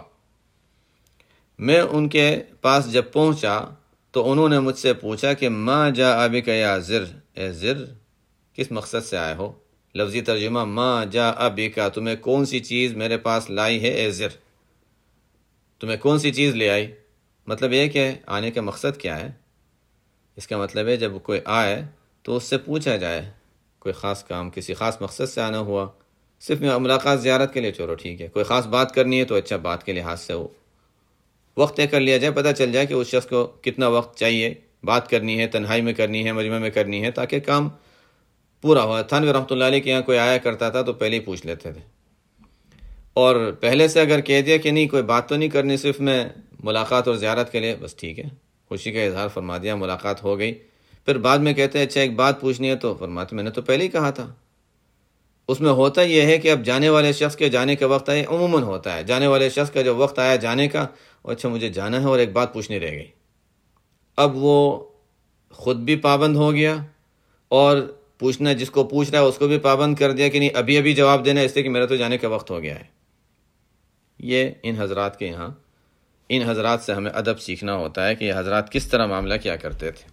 میں ان کے پاس جب پہنچا تو انہوں نے مجھ سے پوچھا کہ ما جاء بک یا زر، اے زر کس مقصد سے آئے ہو؟ لفظی ترجمہ ما جاء بک، تمہیں کون سی چیز میرے پاس لائی ہے اے زر، تمہیں کون سی چیز لے آئی؟ مطلب یہ کہ آنے کا مقصد کیا ہے؟ اس کا مطلب ہے جب کوئی آئے تو اس سے پوچھا جائے کوئی خاص کام، کسی خاص مقصد سے آنا ہوا، صرف ملاقات زیارت کے لیے چلو ٹھیک ہے، کوئی خاص بات کرنی ہے تو اچھا بات کے لحاظ سے ہو، وقت طے کر لیا جائے، پتہ چل جائے کہ اس شخص کو کتنا وقت چاہیے، بات کرنی ہے، تنہائی میں کرنی ہے، مجمع میں کرنی ہے، تاکہ کام پورا ہوا۔ تھانوی رحمۃ اللہ علیہ کے یہاں کوئی آیا کرتا تھا تو پہلے ہی پوچھ لیتے تھے، اور پہلے سے اگر کہہ دیا کہ نہیں کوئی بات تو نہیں کرنی، صرف میں ملاقات اور زیارت کے لیے، بس ٹھیک ہے، خوشی کا اظہار فرما دیا، ملاقات ہو گئی۔ پھر بعد میں کہتے ہیں اچھا ایک بات پوچھنی ہے، تو فرماتے میں نے تو پہلے ہی کہا تھا۔ اس میں ہوتا یہ ہے کہ اب جانے والے شخص کے جانے کا وقت آئے، عموماً ہوتا ہے جانے والے شخص کا جو وقت آیا جانے کا، اچھا مجھے جانا ہے اور ایک بات پوچھنی رہ گئی، اب وہ خود بھی پابند ہو گیا اور پوچھنا جس کو پوچھ رہا ہے اس کو بھی پابند کر دیا کہ نہیں ابھی ابھی جواب دینا، اس لیے کہ میرا تو جانے کا وقت ہو گیا ہے۔ یہ ان حضرات کے یہاں، ان حضرات سے ہمیں ادب سیکھنا ہوتا ہے کہ یہ حضرات کس طرح معاملہ کیا کرتے تھے۔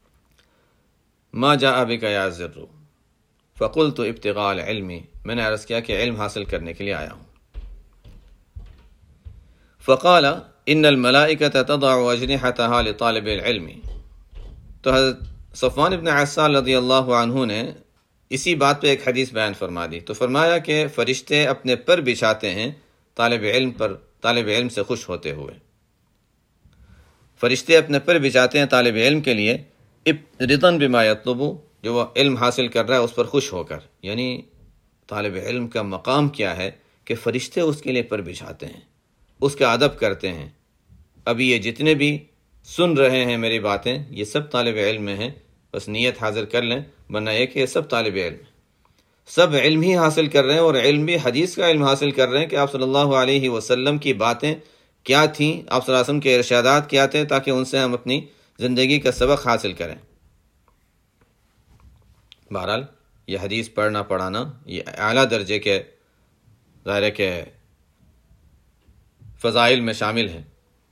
ما جاء بک یا زر فقلت ابتغاء العلم، میں نے عرض کیا کہ علم حاصل کرنے کے لیے آیا ہوں۔ فقال، ان الملائکۃ تضع اجنحتها لطالب العلم۔ تو حضرت صفوان ابن عسال رضی اللہ عنہ نے اسی بات پہ ایک حدیث بیان فرما دی، تو فرمایا کہ فرشتے اپنے پر بچھاتے ہیں طالب علم پر، طالب علم سے خوش ہوتے ہوئے۔ فرشتے اپنے پر بچھاتے ہیں طالب علم کے لیے، رضا بما یطلب، جو وہ علم حاصل کر رہا ہے اس پر خوش ہو کر۔ یعنی طالب علم کا مقام کیا ہے کہ فرشتے اس کے لیے پر بچھاتے ہیں، اس کا ادب کرتے ہیں۔ ابھی یہ جتنے بھی سن رہے ہیں میری باتیں، یہ سب طالب علم میں ہیں، بس نیت حاضر کر لیں، ورنہ یہ کہ یہ سب طالب علم ہیں، سب علم ہی حاصل کر رہے ہیں، اور علم بھی حدیث کا علم حاصل کر رہے ہیں کہ آپ صلی اللہ علیہ وسلم کی باتیں کیا تھیں، آپ صلی اللہ علیہ وسلم کے ارشادات کیا تھے، تاکہ ان سے ہم اپنی زندگی کا سبق حاصل کریں۔ بہرحال یہ حدیث پڑھنا پڑھانا یہ اعلیٰ درجے کے ظاہر کے فضائل میں شامل ہے۔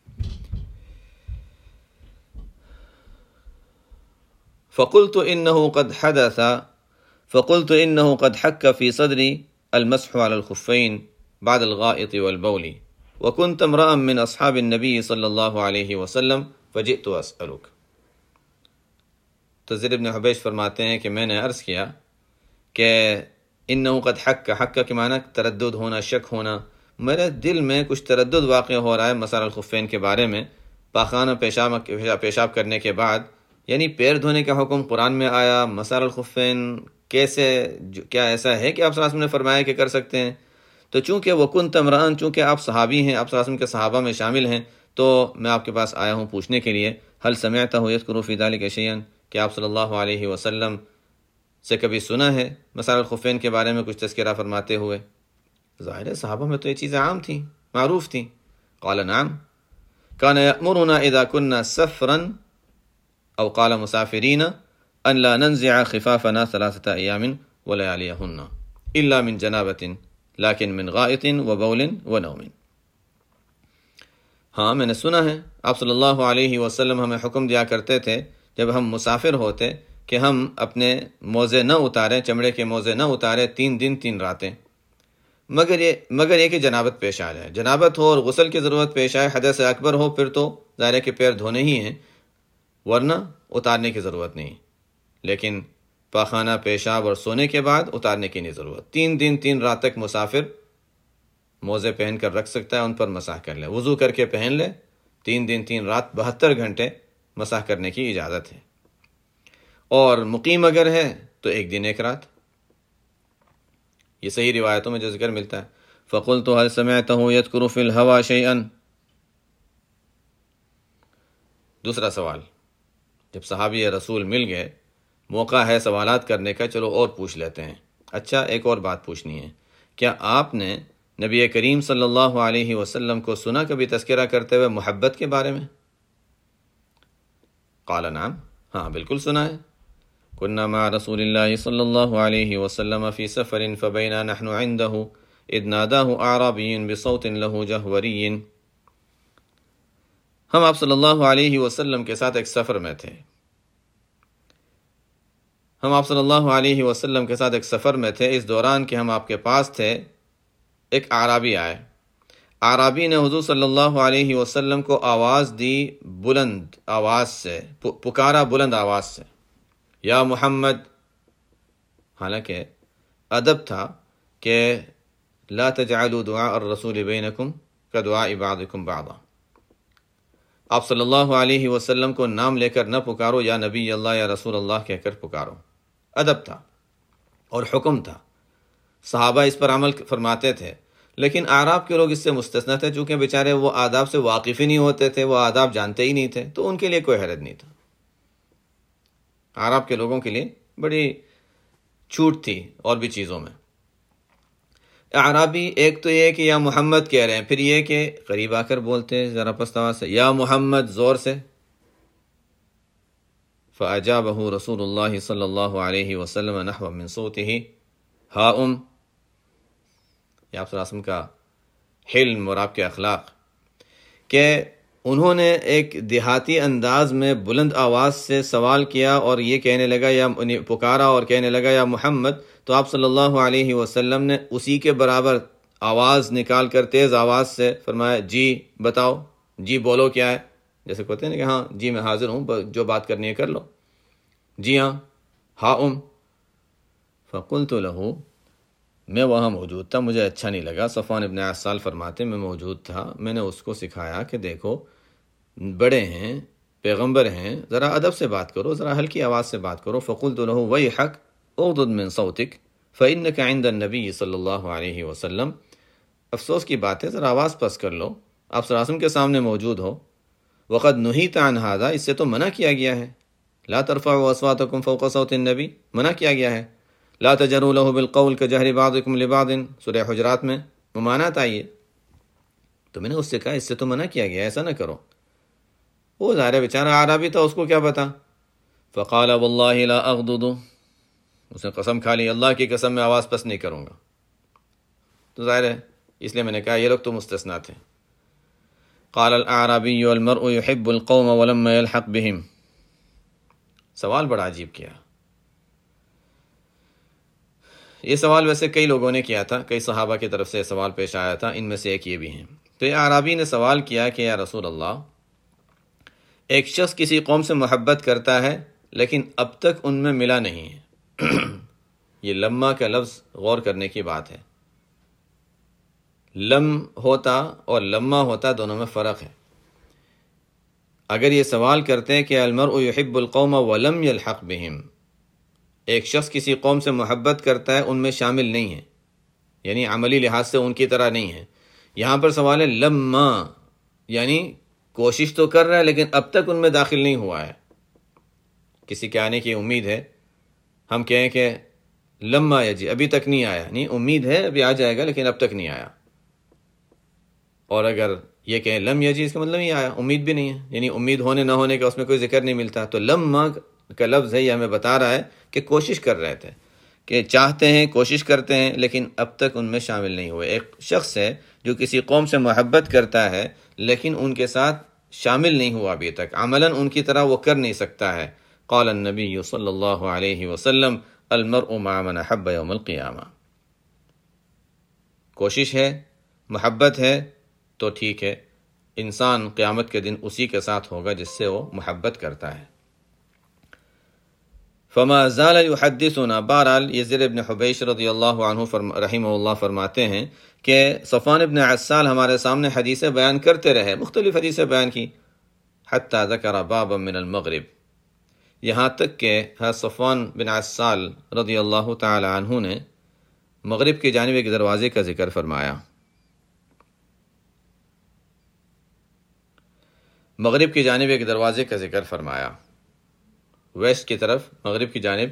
فقلت انه قد حدث فقلت انه قد حك في صدري المسح على الخفين بعد الغائط والبول وكنت امرأ من اصحاب النبي صلی اللہ علیہ وسلم فجئت اسألك۔ تو زید بن حبیش فرماتے ہیں کہ میں نے عرض کیا کہ انه قد حك، حک کے معنی تردد ہونا، شک ہونا، میرے دل میں کچھ تردد واقع ہو رہا ہے مسح الخفین کے بارے میں، پاخانہ پیشاب پیشاب کرنے کے بعد، یعنی پیر دھونے کا حکم قرآن میں آیا، مسح الخفین کیسے، کیا ایسا ہے کہ آپ صلی اللہ علیہ وسلم نے فرمایا کہ کر سکتے ہیں؟ تو چونکہ وہ کنت امرأن، چونکہ آپ صحابی ہیں، آپ صلی اللہ علیہ وسلم کے صحابہ میں شامل ہیں، تو میں آپ کے پاس آیا ہوں پوچھنے کے لیے، هل سمعته يذكر في ذلك شيئا، کہ آپ صلی اللہ علیہ وسلم سے کبھی سنا ہے مسح الخفین کے بارے میں کچھ تذکرہ فرماتے ہوئے؟ ظاہر ہے صحابہ میں تو یہ چیزیں عام تھیں، معروف تھیں۔ قال نعم كان يأمرنا اذا كنا سفرا او قال مسافرین ان لا ننزع خفافنا ثلاثة ایام ولياليهن الا من جنابة لیکن من غائط وبول ونوم۔ ہاں میں نے سنا ہے آپ صلی اللہ علیہ وسلم ہمیں حکم دیا کرتے تھے جب ہم مسافر ہوتے کہ ہم اپنے موزے نہ اتاریں، چمڑے کے موزے نہ اتاریں تین دن تین راتیں، مگر یہ مگر یہ کہ جنابت پیش آ جائے، جنابت ہو اور غسل کی ضرورت پیش آئے، حدث اکبر ہو، پھر تو ظاہر ہے کہ پیر دھونے ہی ہیں، ورنہ اتارنے کی ضرورت نہیں۔ لیکن پاخانہ پیشاب اور سونے کے بعد اتارنے کی نہیں ضرورت۔ تین دن تین رات تک مسافر موزے پہن کر رکھ سکتا ہے، ان پر مسح کر لے، وضو کر کے پہن لے، تین دن تین رات بہتر گھنٹے مسح کرنے کی اجازت ہے۔ اور مقیم اگر ہے تو ایک دن ایک رات، یہ صحیح روایتوں میں جو ذکر ملتا ہے۔ فقلت هل سمعته يذكر في الهوى شيئا، دوسرا سوال، جب صحابی رسول مل گئے، موقع ہے سوالات کرنے کا، چلو اور پوچھ لیتے ہیں۔ اچھا ایک اور بات پوچھنی ہے، کیا آپ نے نبی کریم صلی اللہ علیہ وسلم کو سنا کبھی تذکرہ کرتے ہوئے محبت کے بارے میں؟ قال نعم، ہاں بالکل سنا ہے۔ كنا مع رسول الله صلى الله عليه وسلم في سفر فبينا نحن عنده إذ ناداه أعرابي بصوت له جهوري، ہم آپ صلی اللہ علیہ وسلم کے ساتھ ایک سفر میں تھے ہم آپ صلی اللہ علیہ وسلم کے ساتھ ایک سفر میں تھے اس دوران کہ ہم آپ کے پاس تھے، ایک اعرابی آئے، اعرابی نے حضور صلی اللہ علیہ وسلم کو آواز دی، بلند آواز سے پکارا، بلند آواز سے، یا محمد۔ حالانکہ ادب تھا کہ لا تجعلوا دعاء الرسول بینکم کدعاء بعضکم بعضا، آپ صلی اللہ علیہ وسلم کو نام لے کر نہ پکارو، یا نبی اللہ یا رسول اللہ کہہ کر پکارو۔ ادب تھا اور حکم تھا، صحابہ اس پر عمل فرماتے تھے، لیکن اعراب کے لوگ اس سے مستثنی تھے، چونکہ بیچارے وہ آداب سے واقف ہی نہیں ہوتے تھے، وہ آداب جانتے ہی نہیں تھے، تو ان کے لیے کوئی حرج نہیں تھا۔ اعراب کے لوگوں کے لیے بڑی چھوٹ تھی اور بھی چیزوں میں۔ اعرابی ایک تو یہ کہ یا محمد کہہ رہے ہیں، پھر یہ کہ قریب آ کر بولتے ذرا پست آواز سے، یا محمد زور سے۔ فأجابه رسول اللہ صلی اللہ علیہ وسلم نحو من صوته ہا ام، یہ آپ صلی اللہ علیہ وسلم کا حلم اور آپ کے اخلاق کہ انہوں نے ایک دیہاتی انداز میں بلند آواز سے سوال کیا اور یہ کہنے لگا، یا پکارا اور کہنے لگا یا محمد، تو آپ صلی اللہ علیہ وسلم نے اسی کے برابر آواز نکال کر تیز آواز سے فرمایا جی بتاؤ، جی بولو کیا ہے، جیسے کہتے ہیں نا کہ ہاں جی میں حاضر ہوں، جو بات کرنی ہے کر لو، جی ہاں ہاں ام۔ فقلت له، میں وہاں موجود تھا، مجھے اچھا نہیں لگا۔ صفوان ابن عسال فرماتے میں موجود تھا، میں نے اس کو سکھایا کہ دیکھو بڑے ہیں، پیغمبر ہیں، ذرا ادب سے بات کرو، ذرا ہلکی آواز سے بات کرو۔ فقلت له ویحک اغضض من صوتک فإنک عند النبی صلی اللہ علیہ وسلم، افسوس کی بات ہے، ذرا آواز پس کر لو، آپ صلی اللہ علیہ وسلم کے سامنے موجود ہو۔ وقد نہیت عن ھذا، اس سے تو منع کیا گیا ہے، لا ترفعوا اصواتکم فوق صوت النبی، منع کیا گیا ہے، لا تجروا له بالقول كجهر بعضكم لبعض، سورہ حجرات میں ممانعت آئی ہے۔ تو میں نے اس سے کہا اس سے تو منع کیا گیا، ایسا نہ کرو۔ وہ ظاہر بیچارہ عربی تھا، اس کو کیا پتا۔ فقال والله لا اغضض، اس نے قسم کھا لی، اللہ کی قسم میں آواز پس نہیں کروں گا۔ تو ظاہر ہے اس لیے میں نے کہا یہ لوگ تو مستثنا تھے۔ قال الاعرابی المرء يحب القوم ولما يلحق بهم، سوال بڑا عجیب کیا۔ یہ سوال ویسے کئی لوگوں نے کیا تھا، کئی صحابہ کی طرف سے سوال پیش آیا تھا، ان میں سے ایک یہ بھی ہیں۔ تو یہ اعرابی نے سوال کیا کہ یا رسول اللہ، ایک شخص کسی قوم سے محبت کرتا ہے لیکن اب تک ان میں ملا نہیں ہے۔ یہ لما کا لفظ غور کرنے کی بات ہے، لم ہوتا اور لما ہوتا دونوں میں فرق ہے۔ اگر یہ سوال کرتے ہیں کہ المرء يحب القوم ولم يلحق بهم، ایک شخص کسی قوم سے محبت کرتا ہے ان میں شامل نہیں ہے، یعنی عملی لحاظ سے ان کی طرح نہیں ہے۔ یہاں پر سوال ہے لما، یعنی کوشش تو کر رہا ہے لیکن اب تک ان میں داخل نہیں ہوا ہے، کسی کے آنے کی امید ہے، ہم کہیں کہ لما یجی، ابھی تک نہیں آیا، نہیں امید ہے ابھی آ جائے گا لیکن اب تک نہیں آیا۔ اور اگر یہ کہیں لم یجی، اس کا مطلب نہیں آیا، امید بھی نہیں ہے، یعنی امید ہونے نہ ہونے کا اس میں کوئی ذکر نہیں ملتا۔ تو لما کا لفظ ہے یہ ہمیں بتا رہا ہے کہ کوشش کر رہے تھے، کہ چاہتے ہیں، کوشش کرتے ہیں لیکن اب تک ان میں شامل نہیں ہوئے۔ ایک شخص ہے جو کسی قوم سے محبت کرتا ہے لیکن ان کے ساتھ شامل نہیں ہوا ابھی تک، عملاً ان کی طرح وہ کر نہیں سکتا ہے۔ قال النبی صلی اللہ علیہ وسلم المرء مع من احب یوم القیامہ، کوشش ہے، محبت ہے تو ٹھیک ہے، انسان قیامت کے دن اسی کے ساتھ ہوگا جس سے وہ محبت کرتا ہے۔ فما زال یحدثنا، بہرحال یہ زر ابن حبیش رضی اللہ عنہ فرم رحمہ اللہ فرماتے ہیں کہ صفوان ابن عسال ہمارے سامنے حدیثیں بیان کرتے رہے، مختلف حدیثیں بیان کی، حتی ذکر بابا من المغرب، یہاں تک کہ حضرت صفوان بن عسال رضی اللہ تعالی عنہ نے مغرب کی جانب ایک دروازے کا ذکر فرمایا، مغرب کی جانب ایک دروازے کا ذکر فرمایا، ویسٹ کی طرف، مغرب کی جانب،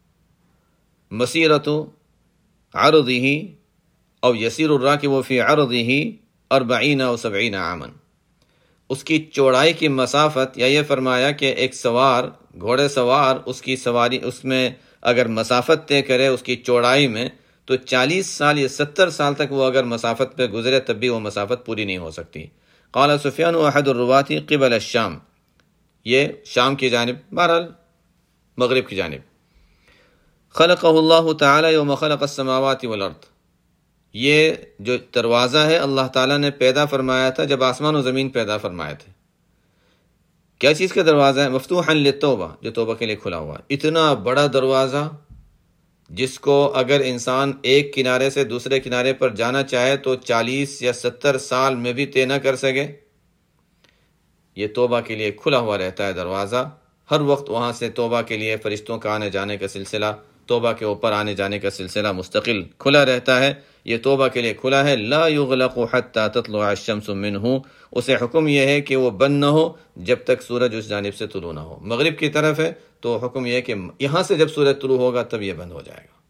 مسیرت عرضہ او یسیر الراکب فی عرضہ اربعین او سبعین عاما، اس کی چوڑائی کی مسافت، یا یہ فرمایا کہ ایک سوار، گھوڑے سوار اس کی سواری، اس میں اگر مسافت طے کرے اس کی چوڑائی میں، تو چالیس سال یا ستر سال تک وہ اگر مسافت پہ گزرے تب بھی وہ مسافت پوری نہیں ہو سکتی۔ قال سفیان احد الرواة قبل الشام، یہ شام کی جانب، بہرحال مغرب کی جانب۔ خلقہ اللہ تعالی یوم خلق السماوات والارض، یہ جو دروازہ ہے اللہ تعالیٰ نے پیدا فرمایا تھا جب آسمان و زمین پیدا فرمائے تھے۔ کیا چیز کا دروازہ ہے؟ مفتوحا للتوبہ، جو توبہ کے لیے کھلا ہوا ہے۔ اتنا بڑا دروازہ جس کو اگر انسان ایک کنارے سے دوسرے کنارے پر جانا چاہے تو چالیس یا ستر سال میں بھی طے نہ کر سکے، یہ توبہ کے لیے کھلا ہوا رہتا ہے دروازہ، ہر وقت وہاں سے توبہ کے لیے فرشتوں کا آنے جانے کا سلسلہ، توبہ کے اوپر آنے جانے کا سلسلہ مستقل کھلا رہتا ہے۔ یہ توبہ کے لیے کھلا ہے، لا یغلق حتی تطلع الشمس منہ، اسے حکم یہ ہے کہ وہ بند نہ ہو جب تک سورج اس جانب سے طلوع نہ ہو۔ مغرب کی طرف ہے تو حکم یہ ہے کہ یہاں سے جب سورج طلوع ہوگا تب یہ بند ہو جائے گا۔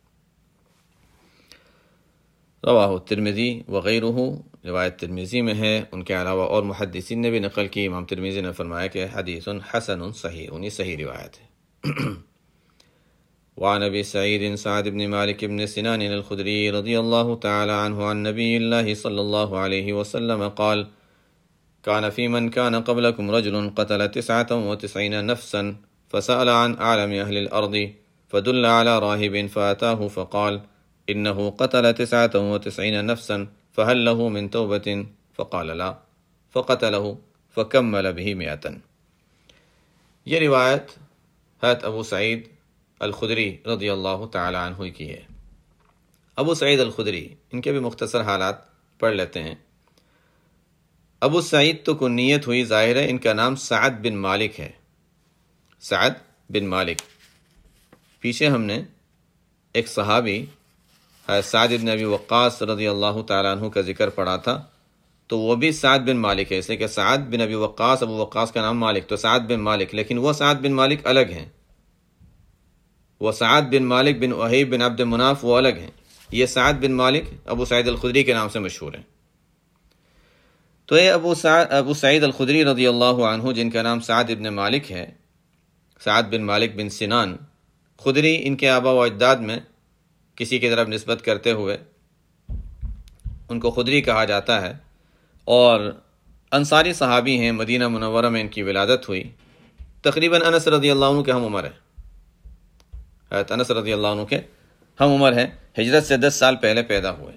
رواہ الترمذی وغیرہ، روایت ترمذی میں ہے، ان کے علاوہ اور محدثین نے بھی نقل کی۔ امام ترمذی نے فرمایا کہ حدیث حسن صحیح، انہی صحیح روایت ہے۔ وعن ابی سعید سعد بن مالک بن سنان الخدری رضی اللہ تعالی عنہ عن نبی اللہ صلی اللہ علیہ وسلم قال كان في من كان قبلكم رجل قتل تسعة وتسعين نفسا فسأل عن أعلم أهل الأرض فدل على راهب فأتاه فقال إنه قتل تسعة وتسعين نفسا فهل له من توبة؟ فقال لا، فقتله فکمل بہ مئۃ۔ یہ روایت حضرت ابو سعید الخدری رضی اللہ تعالی عنہ کی ہے۔ ابو سعید الخدری، ان کے بھی مختصر حالات پڑھ لیتے ہیں۔ ابو سعید تو کنیت ہوئی، ظاہر ہے ان کا نام سعد بن مالک ہے، سعد بن مالک۔ پیچھے ہم نے ایک صحابی سعد بن ابی وقاص رضی اللہ تعالیٰ عنہ کا ذکر پڑھا تھا، تو وہ بھی سعد بن مالک ہے، اس لیے کہ سعد بن ابی وقاص، ابو وقاص کا نام مالک، تو سعد بن مالک، لیکن وہ سعد بن مالک الگ ہیں، وہ سعد بن مالک بن وہیب بن عبد مناف وہ الگ ہیں، یہ سعد بن مالک ابو سعید الخدری کے نام سے مشہور ہیں۔ تو یہ ابو سعید ابو سعید الخدری رضی اللہ عنہ، جن کا نام سعد بن مالک ہے، سعد بن مالک بن سنان، خدری ان کے آبا و اجداد میں کسی کی طرف نسبت کرتے ہوئے ان کو خدری کہا جاتا ہے، اور انصاری صحابی ہیں، مدینہ منورہ میں ان کی ولادت ہوئی، تقریباً انس رضی اللہ عنہ کے ہم عمر ہیں، حضرت انس رضی اللہ عنہ کے ہم عمر ہیں، ہجرت سے دس سال پہلے پیدا ہوئے،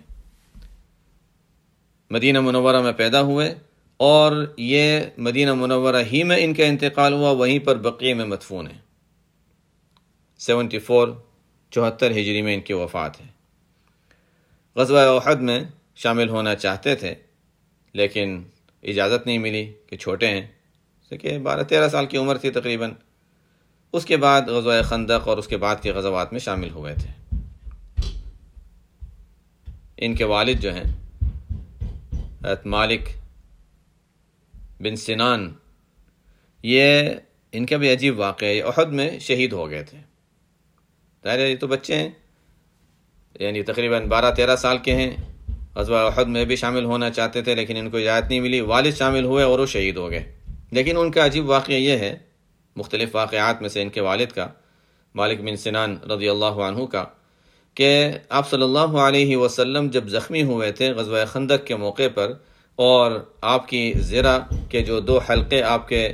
مدینہ منورہ میں پیدا ہوئے، اور یہ مدینہ منورہ ہی میں ان کا انتقال ہوا، وہیں پر بقیع میں مدفون ہیں، سیونٹی فور چوہتر ہجری میں ان کی وفات ہے۔ غزوہ احد میں شامل ہونا چاہتے تھے، لیکن اجازت نہیں ملی کہ چھوٹے ہیں، جیسے کہ بارہ تیرہ سال کی عمر تھی تقریباً۔ اس کے بعد غزوہ خندق اور اس کے بعد کے غزوات میں شامل ہوئے تھے۔ ان کے والد جو ہیں حضرت مالک بن سنان، یہ ان کا بھی عجیب واقعہ ہے، احد میں شہید ہو گئے تھے، ظاہر ہے یہ تو بچے ہیں، یعنی تقریباً بارہ تیرہ سال کے ہیں، غزوہ احد میں بھی شامل ہونا چاہتے تھے لیکن ان کو اجازت نہیں ملی، والد شامل ہوئے اور وہ شہید ہو گئے۔ لیکن ان کا عجیب واقعہ یہ ہے، مختلف واقعات میں سے ان کے والد کا، مالک بن سنان رضی اللہ عنہ کا، کہ آپ صلی اللہ علیہ وسلم جب زخمی ہوئے تھے غزوہ خندق کے موقع پر، اور آپ کی زرہ کے جو دو حلقے آپ کے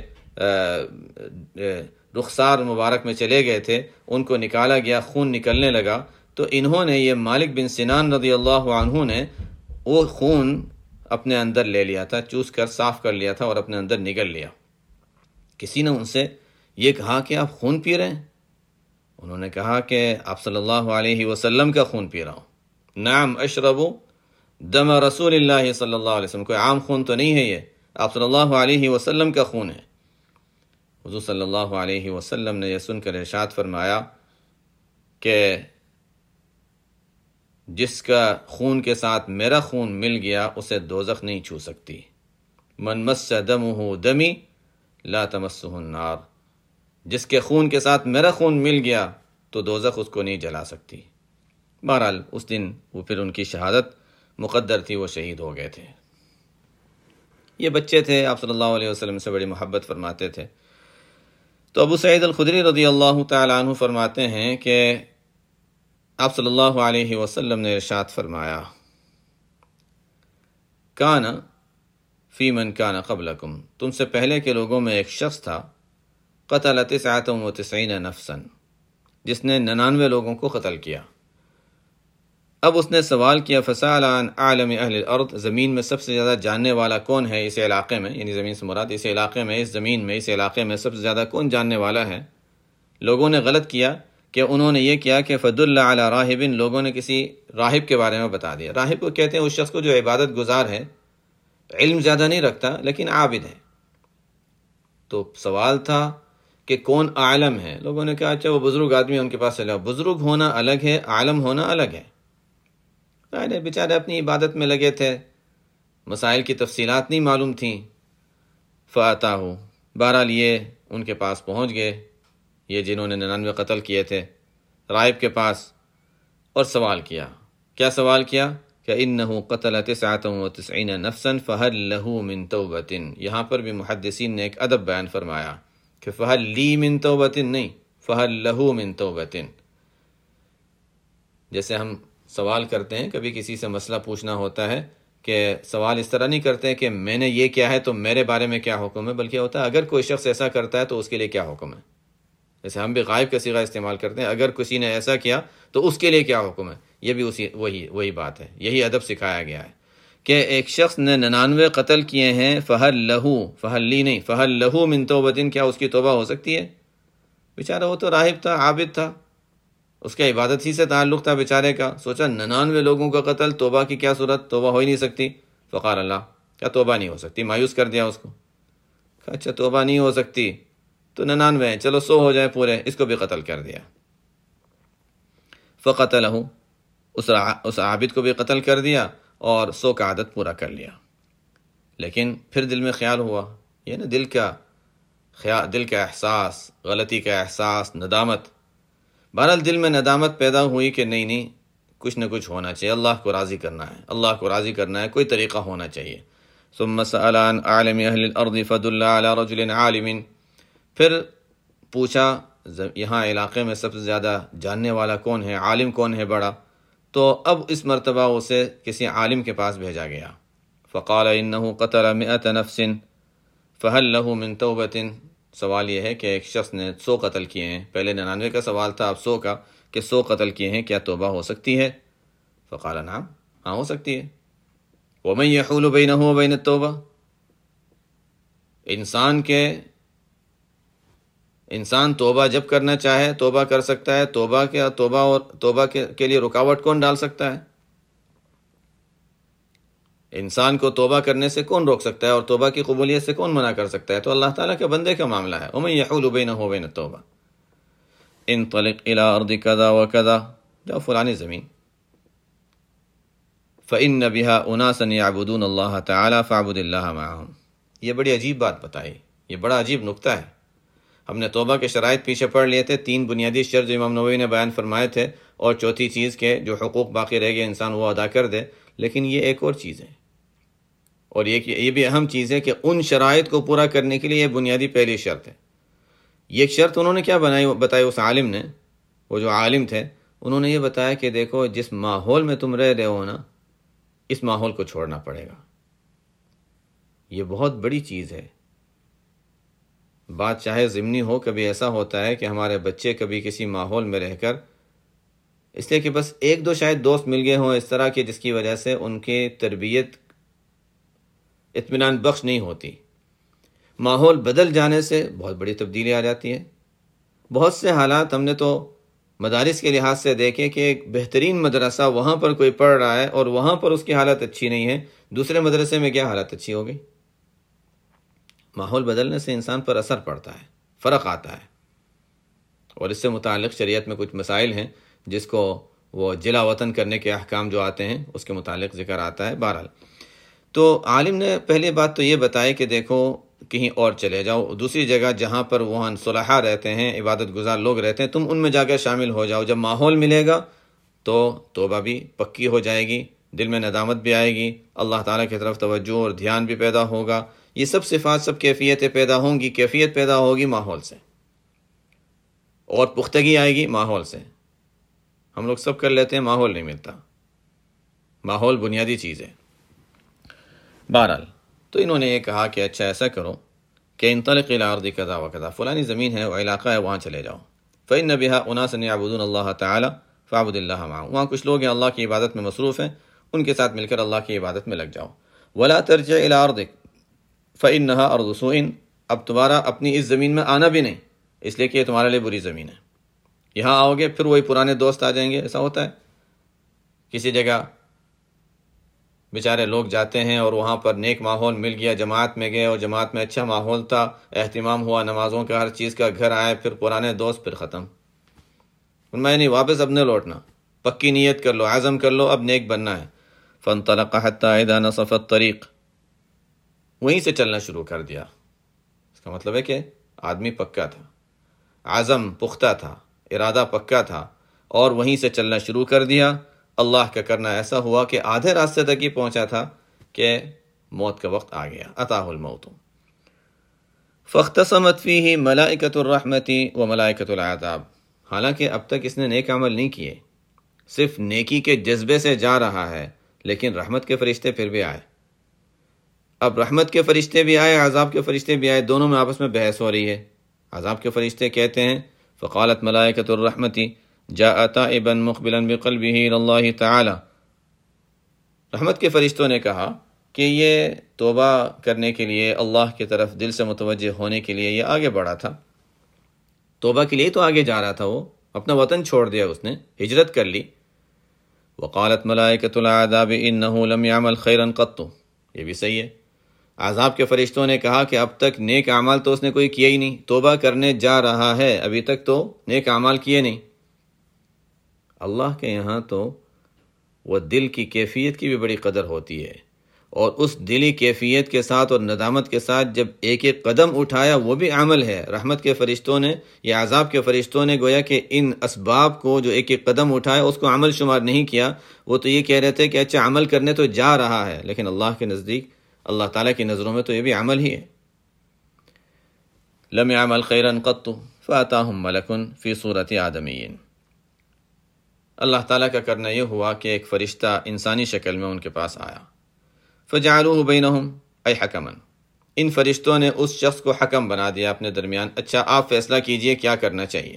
رخسار مبارک میں چلے گئے تھے، ان کو نکالا گیا، خون نکلنے لگا، تو انہوں نے، یہ مالک بن سنان رضی اللہ عنہ نے وہ خون اپنے اندر لے لیا تھا، چوس کر صاف کر لیا تھا اور اپنے اندر نگل لیا۔ کسی نے ان سے یہ کہا کہ آپ خون پی رہے ہیں؟ انہوں نے کہا کہ آپ صلی اللہ علیہ وسلم کا خون پی رہا ہوں۔ نعم اشرب دم رسول اللہ صلی اللہ علیہ وسلم، کوئی عام خون تو نہیں ہے، یہ آپ صلی اللہ علیہ وسلم کا خون ہے۔ حضور صلی اللہ علیہ وسلم نے یہ سن کر ارشاد فرمایا کہ جس کا خون کے ساتھ میرا خون مل گیا اسے دوزخ نہیں چھو سکتی۔ من مس دمہ دمی لا تمسہ النار، جس کے خون کے ساتھ میرا خون مل گیا تو دوزخ اس کو نہیں جلا سکتی۔ بہرحال اس دن وہ پھر ان کی شہادت مقدر تھی، وہ شہید ہو گئے تھے۔ یہ بچے تھے، آپ صلی اللہ علیہ وسلم سے بڑی محبت فرماتے تھے۔ تو ابو سعید الخدری رضی اللہ تعالی عنہ فرماتے ہیں کہ آپ صلی اللہ علیہ وسلم نے ارشاد فرمایا، کان فی من کان قبلکم، تم سے پہلے کے لوگوں میں ایک شخص تھا، قتل تسعۃ و تسعین نفسا، جس نے ننانوے لوگوں کو قتل کیا۔ اب اس نے سوال کیا، فسأل عن عالم اہل الارض، زمین میں سب سے زیادہ جاننے والا کون ہے اس علاقے میں، یعنی زمین سے مراد اس علاقے میں، اس زمین میں، اس علاقے میں سب سے زیادہ کون جاننے والا ہے؟ لوگوں نے غلط کیا کہ انہوں نے یہ کیا کہ فدل علی راہب، لوگوں نے کسی راہب کے بارے میں بتا دیا۔ راہب کو کہتے ہیں اس شخص کو جو عبادت گزار ہے، علم زیادہ نہیں رکھتا لیکن عابد ہے۔ تو سوال تھا کہ کون عالم ہے، لوگوں نے کہا اچھا وہ بزرگ آدمی ان کے پاس چلا۔ بزرگ ہونا الگ ہے، عالم ہونا الگ ہے۔ بیچارے اپنی عبادت میں لگے تھے، مسائل کی تفصیلات نہیں معلوم تھیں۔ فاتاہ، بہرحال یہ ان کے پاس پہنچ گئے، یہ جنہوں نے ننانوے قتل کیے تھے، راہب کے پاس، اور سوال کیا۔ کیا سوال کیا؟ کہ انہ قتل تسعۃ و تسعین نفسا فہل لہ من توبۃ۔ یہاں پر بھی محدثین نے ایک ادب بیان فرمایا کہ فہل لی من توبۃ نہیں، فہل لہ من توبۃ۔ جیسے ہم سوال کرتے ہیں، کبھی کسی سے مسئلہ پوچھنا ہوتا ہے کہ سوال اس طرح نہیں کرتے کہ میں نے یہ کیا ہے تو میرے بارے میں کیا حکم ہے، بلکہ ہوتا ہے اگر کوئی شخص ایسا کرتا ہے تو اس کے لیے کیا حکم ہے۔ جیسے ہم بھی غائب کا صیغہ استعمال کرتے ہیں، اگر کسی نے ایسا کیا تو اس کے لیے کیا حکم ہے، یہ بھی اسی وہی وہی بات ہے، یہی ادب سکھایا گیا ہے کہ ایک شخص نے ننانوے قتل کیے ہیں، فہل لہو، فہل لی نہیں، فہل لہو من توبتن، کیا اس کی توبہ ہو سکتی ہے؟ بیچارہ وہ تو راہب تھا، عابد تھا، اس کا عبادت ہی سے تعلق تھا بیچارے کا، سوچا ننانوے لوگوں کا قتل، توبہ کی کیا صورت، توبہ ہو ہی نہیں سکتی۔ فقال اللہ، کیا توبہ نہیں ہو سکتی؟ مایوس کر دیا اس کو، کہا اچھا توبہ نہیں ہو سکتی تو ننانوے ہیں، چلو سو ہو جائے پورے، اس کو بھی قتل کر دیا۔ فقتلہ، اس اس عابد کو بھی قتل کر دیا اور سو کا عدد پورا کر لیا۔ لیکن پھر دل میں خیال ہوا، یہ نا دل کا خیال، دل کا احساس، غلطی کا احساس، ندامت، بہرحال دل میں ندامت پیدا ہوئی کہ نہیں نہیں کچھ نہ کچھ ہونا چاہیے، اللہ کو راضی کرنا ہے، اللہ کو راضی کرنا ہے، کوئی طریقہ ہونا چاہیے۔ ثم سأل عن عالم اہل الارض فدل على رجل عالم، پھر پوچھا یہاں علاقے میں سب سے زیادہ جاننے والا کون ہے، عالم کون ہے بڑا، تو اب اس مرتبہ اسے کسی عالم کے پاس بھیجا گیا۔ فقال انه قتل مئة نفس فهل له من توبة، سوال یہ ہے کہ ایک شخص نے سو قتل کیے ہیں، پہلے ننانوے کا سوال تھا، اب سو کا، کہ سو قتل کیے ہیں، کیا توبہ ہو سکتی ہے؟ فقال نعم، ہاں ہو سکتی ہے۔ ومن يحول بینہ وبین التوبہ، انسان کے انسان توبہ جب کرنا چاہے توبہ کر سکتا ہے، توبہ کے توبہ اور توبہ کے, کے لیے رکاوٹ کون ڈال سکتا ہے؟ انسان کو توبہ کرنے سے کون روک سکتا ہے اور توبہ کی قبولیت سے کون منع کر سکتا ہے؟ تو اللہ تعالیٰ کے بندے کا معاملہ ہے۔ ومن یحول بینہ وبین التوبہ، انطلق الی ارض کذا وکذا، جاؤ فلانی زمین، فإن بها اناسا یعبدون اللہ تعالی فاعبد اللہ معهم۔ یہ بڑی عجیب بات بتائی، یہ بڑا عجیب نکتہ ہے۔ ہم نے توبہ کے شرائط پیچھے پڑھ لیے تھے، تین بنیادی شرط جو امام نووی نے بیان فرمائے تھے، اور چوتھی چیز کے جو حقوق باقی رہ گئے انسان وہ ادا کر دے، لیکن یہ ایک اور چیز ہے، اور یہ یہ بھی اہم چیز ہے کہ ان شرائط کو پورا کرنے کے لیے یہ بنیادی پہلی شرط ہے۔ یہ ایک شرط انہوں نے کیا بنائی بتائی اس عالم نے، وہ جو عالم تھے انہوں نے یہ بتایا کہ دیکھو جس ماحول میں تم رہ رہے ہو نا، اس ماحول کو چھوڑنا پڑے گا۔ یہ بہت بڑی چیز ہے۔ بات چاہے ضمنی ہو، کبھی ایسا ہوتا ہے کہ ہمارے بچے کبھی کسی ماحول میں رہ کر، اس لیے کہ بس ایک دو شاید دوست مل گئے ہوں اس طرح کے جس کی وجہ سے ان کی تربیت اطمینان بخش نہیں ہوتی، ماحول بدل جانے سے بہت بڑی تبدیلی آ جاتی ہے۔ بہت سے حالات ہم نے تو مدارس کے لحاظ سے دیکھے کہ ایک بہترین مدرسہ وہاں پر کوئی پڑھ رہا ہے اور وہاں پر اس کی حالت اچھی نہیں ہے، دوسرے مدرسے میں کیا حالت اچھی ہو گئی؟ ماحول بدلنے سے انسان پر اثر پڑتا ہے، فرق آتا ہے، اور اس سے متعلق شریعت میں کچھ مسائل ہیں جس کو وہ جلا وطن کرنے کے احکام جو آتے ہیں اس کے متعلق ذکر آتا ہے۔ بہرحال تو عالم نے پہلی بات تو یہ بتائی کہ دیکھو کہیں اور چلے جاؤ، دوسری جگہ جہاں پر وہاں صلحاء رہتے ہیں، عبادت گزار لوگ رہتے ہیں، تم ان میں جا کر شامل ہو جاؤ۔ جب ماحول ملے گا تو توبہ بھی پکی ہو جائے گی، دل میں ندامت بھی آئے گی، اللہ تعالیٰ کی طرف توجہ اور دھیان بھی پیدا ہوگا، یہ سب صفات، سب کیفیتیں پیدا ہوں گی۔ کیفیت پیدا ہوگی ماحول سے، اور پختگی آئے گی ماحول سے۔ ہم لوگ سب کر لیتے ہیں، ماحول نہیں ملتا، ماحول بنیادی چیز ہے۔ بہرحال تو انہوں نے یہ کہا کہ اچھا ایسا کرو کہ انطلق الی ارض کذا وکذا، فلانی زمین ہے، وہ علاقہ ہے، وہاں چلے جاؤ۔ فإن بها اناسا یعبدون اللہ تعالی فاعبد اللہ معهم، وہاں کچھ لوگ ہیں اللہ کی عبادت میں مصروف ہیں، ان کے ساتھ مل کر اللہ کی عبادت میں لگ جاؤ۔ ولا ترجع الی ارضک فإنها ارض سوء، اب تمہارا اپنی اس زمین میں آنا بھی نہیں، اس لیے کہ یہ تمہارے لیے بری زمین ہے۔ یہاں آؤ گے پھر وہی پرانے دوست آ جائیں گے۔ ایسا ہوتا ہے کسی جگہ بیچارے لوگ جاتے ہیں اور وہاں پر نیک ماحول مل گیا، جماعت میں گئے اور جماعت میں اچھا ماحول تھا، اہتمام ہوا نمازوں کا، ہر چیز کا، گھر آئے پھر پرانے دوست پھر ختم۔ میں نہیں، واپس اب نہ لوٹنا، پکی نیت کر لو، عزم کر لو، اب نیک بننا ہے۔ فانطلق حتى اذا نصف الطريق، وہیں سے چلنا شروع کر دیا۔ اس کا مطلب ہے کہ آدمی پکا تھا، عزم پختہ تھا، ارادہ پکا تھا، اور وہیں سے چلنا شروع کر دیا۔ اللہ کا کرنا ایسا ہوا کہ آدھے راستے تک ہی پہنچا تھا کہ موت کا وقت آ گیا، اتاہ الموت۔ فاختصمت فیہ ملائکۃ الرحمت و ملائکۃ العذاب، حالانکہ اب تک اس نے نیک عمل نہیں کیے، صرف نیکی کے جذبے سے جا رہا ہے، لیکن رحمت کے فرشتے پھر بھی آئے۔ اب رحمت کے فرشتے بھی آئے، عذاب کے فرشتے بھی آئے، دونوں میں آپس میں بحث ہو رہی ہے۔ عذاب کے فرشتے کہتے ہیں فقالت ملائکۃ الرحمت جاء تائبا مقبلا بقلبه الى اللہ تعالی، رحمت کے فرشتوں نے کہا کہ یہ توبہ کرنے کے لیے، اللہ کی طرف دل سے متوجہ ہونے کے لیے یہ آگے بڑھا تھا، توبہ کے لیے تو آگے جا رہا تھا، وہ اپنا وطن چھوڑ دیا، اس نے ہجرت کر لی۔ وقالت ملائکۃ العذاب انہ لم یعمل خیرا قط، یہ بھی صحیح ہے، عذاب کے فرشتوں نے کہا کہ اب تک نیک اعمال تو اس نے کوئی کیا ہی نہیں، توبہ کرنے جا رہا ہے، ابھی تک تو نیک اعمال کیے نہیں۔ اللہ کے یہاں تو وہ دل کی کیفیت کی بھی بڑی قدر ہوتی ہے، اور اس دلی کیفیت کے ساتھ اور ندامت کے ساتھ جب ایک ایک قدم اٹھایا وہ بھی عمل ہے۔ رحمت کے فرشتوں نے یا عذاب کے فرشتوں نے گویا کہ ان اسباب کو جو ایک ایک قدم اٹھایا اس کو عمل شمار نہیں کیا، وہ تو یہ کہہ رہے تھے کہ اچھا عمل کرنے تو جا رہا ہے، لیکن اللہ کے نزدیک، اللہ تعالیٰ کی نظروں میں تو یہ بھی عمل ہی ہے۔ لم يعمل خیرا قط فاتاہم ملک فی صورت آدمی، اللہ تعالیٰ کا کرنا یہ ہوا کہ ایک فرشتہ انسانی شکل میں ان کے پاس آیا، فجعلوہ بینہم ای حکما، ان فرشتوں نے اس شخص کو حکم بنا دیا اپنے درمیان، اچھا آپ فیصلہ کیجئے کیا کرنا چاہیے۔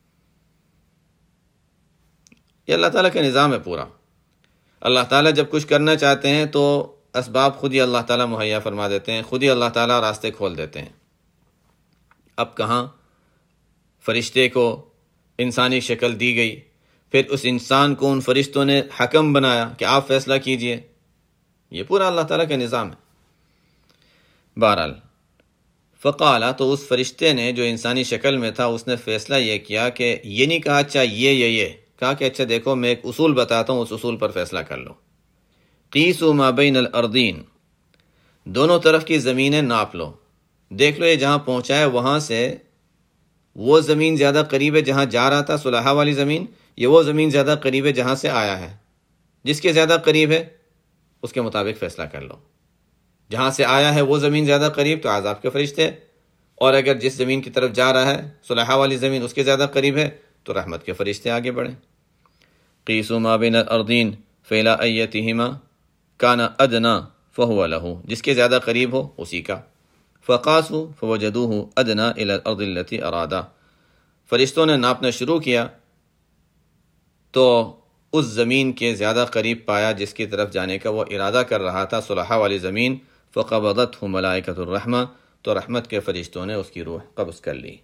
یہ اللہ تعالیٰ کا نظام ہے پورا، اللہ تعالیٰ جب کچھ کرنا چاہتے ہیں تو اسباب خود ہی اللہ تعالیٰ مہیا فرما دیتے ہیں، خود ہی اللہ تعالیٰ راستے کھول دیتے ہیں۔ اب کہاں فرشتے کو انسانی شکل دی گئی، پھر اس انسان کو ان فرشتوں نے حکم بنایا کہ آپ فیصلہ کیجئے، یہ پورا اللہ تعالیٰ کا نظام ہے۔ بہرحال فقالا، تو اس فرشتے نے جو انسانی شکل میں تھا اس نے فیصلہ یہ کیا کہ یہ نہیں کہا اچھا یہ یہ یہ کہا کہ اچھا دیکھو میں ایک اصول بتاتا ہوں، اس اصول پر فیصلہ کر لو۔ قیسوا ما بین الارضین، دونوں طرف کی زمینیں ناپ لو، دیکھ لو یہ جہاں پہنچا ہے وہاں سے وہ زمین زیادہ قریب ہے جہاں جا رہا تھا، صلحہ والی زمین، یہ وہ زمین زیادہ قریب ہے جہاں سے آیا ہے، جس کے زیادہ قریب ہے اس کے مطابق فیصلہ کر لو۔ جہاں سے آیا ہے وہ زمین زیادہ قریب تو عذاب کے فرشتے، اور اگر جس زمین کی طرف جا رہا ہے صلحہ والی زمین اس کے زیادہ قریب ہے تو رحمت کے فرشتے آگے بڑھیں۔ قیسوا ما بین الارضین فیلا ایتہما کان ادنا فہو لہ، جس کے زیادہ قریب ہو اسی کا۔ فقاسوا فوجدوہ ادنا الی الارض التی ارادا، فرشتوں نے ناپنا شروع کیا تو اس زمین کے زیادہ قریب پایا جس کی طرف جانے کا وہ ارادہ کر رہا تھا، صلحہ والی زمین۔ فقبضتہ ملائکۃ الرحمہ، تو رحمت کے فرشتوں نے اس کی روح قبض کر لی۔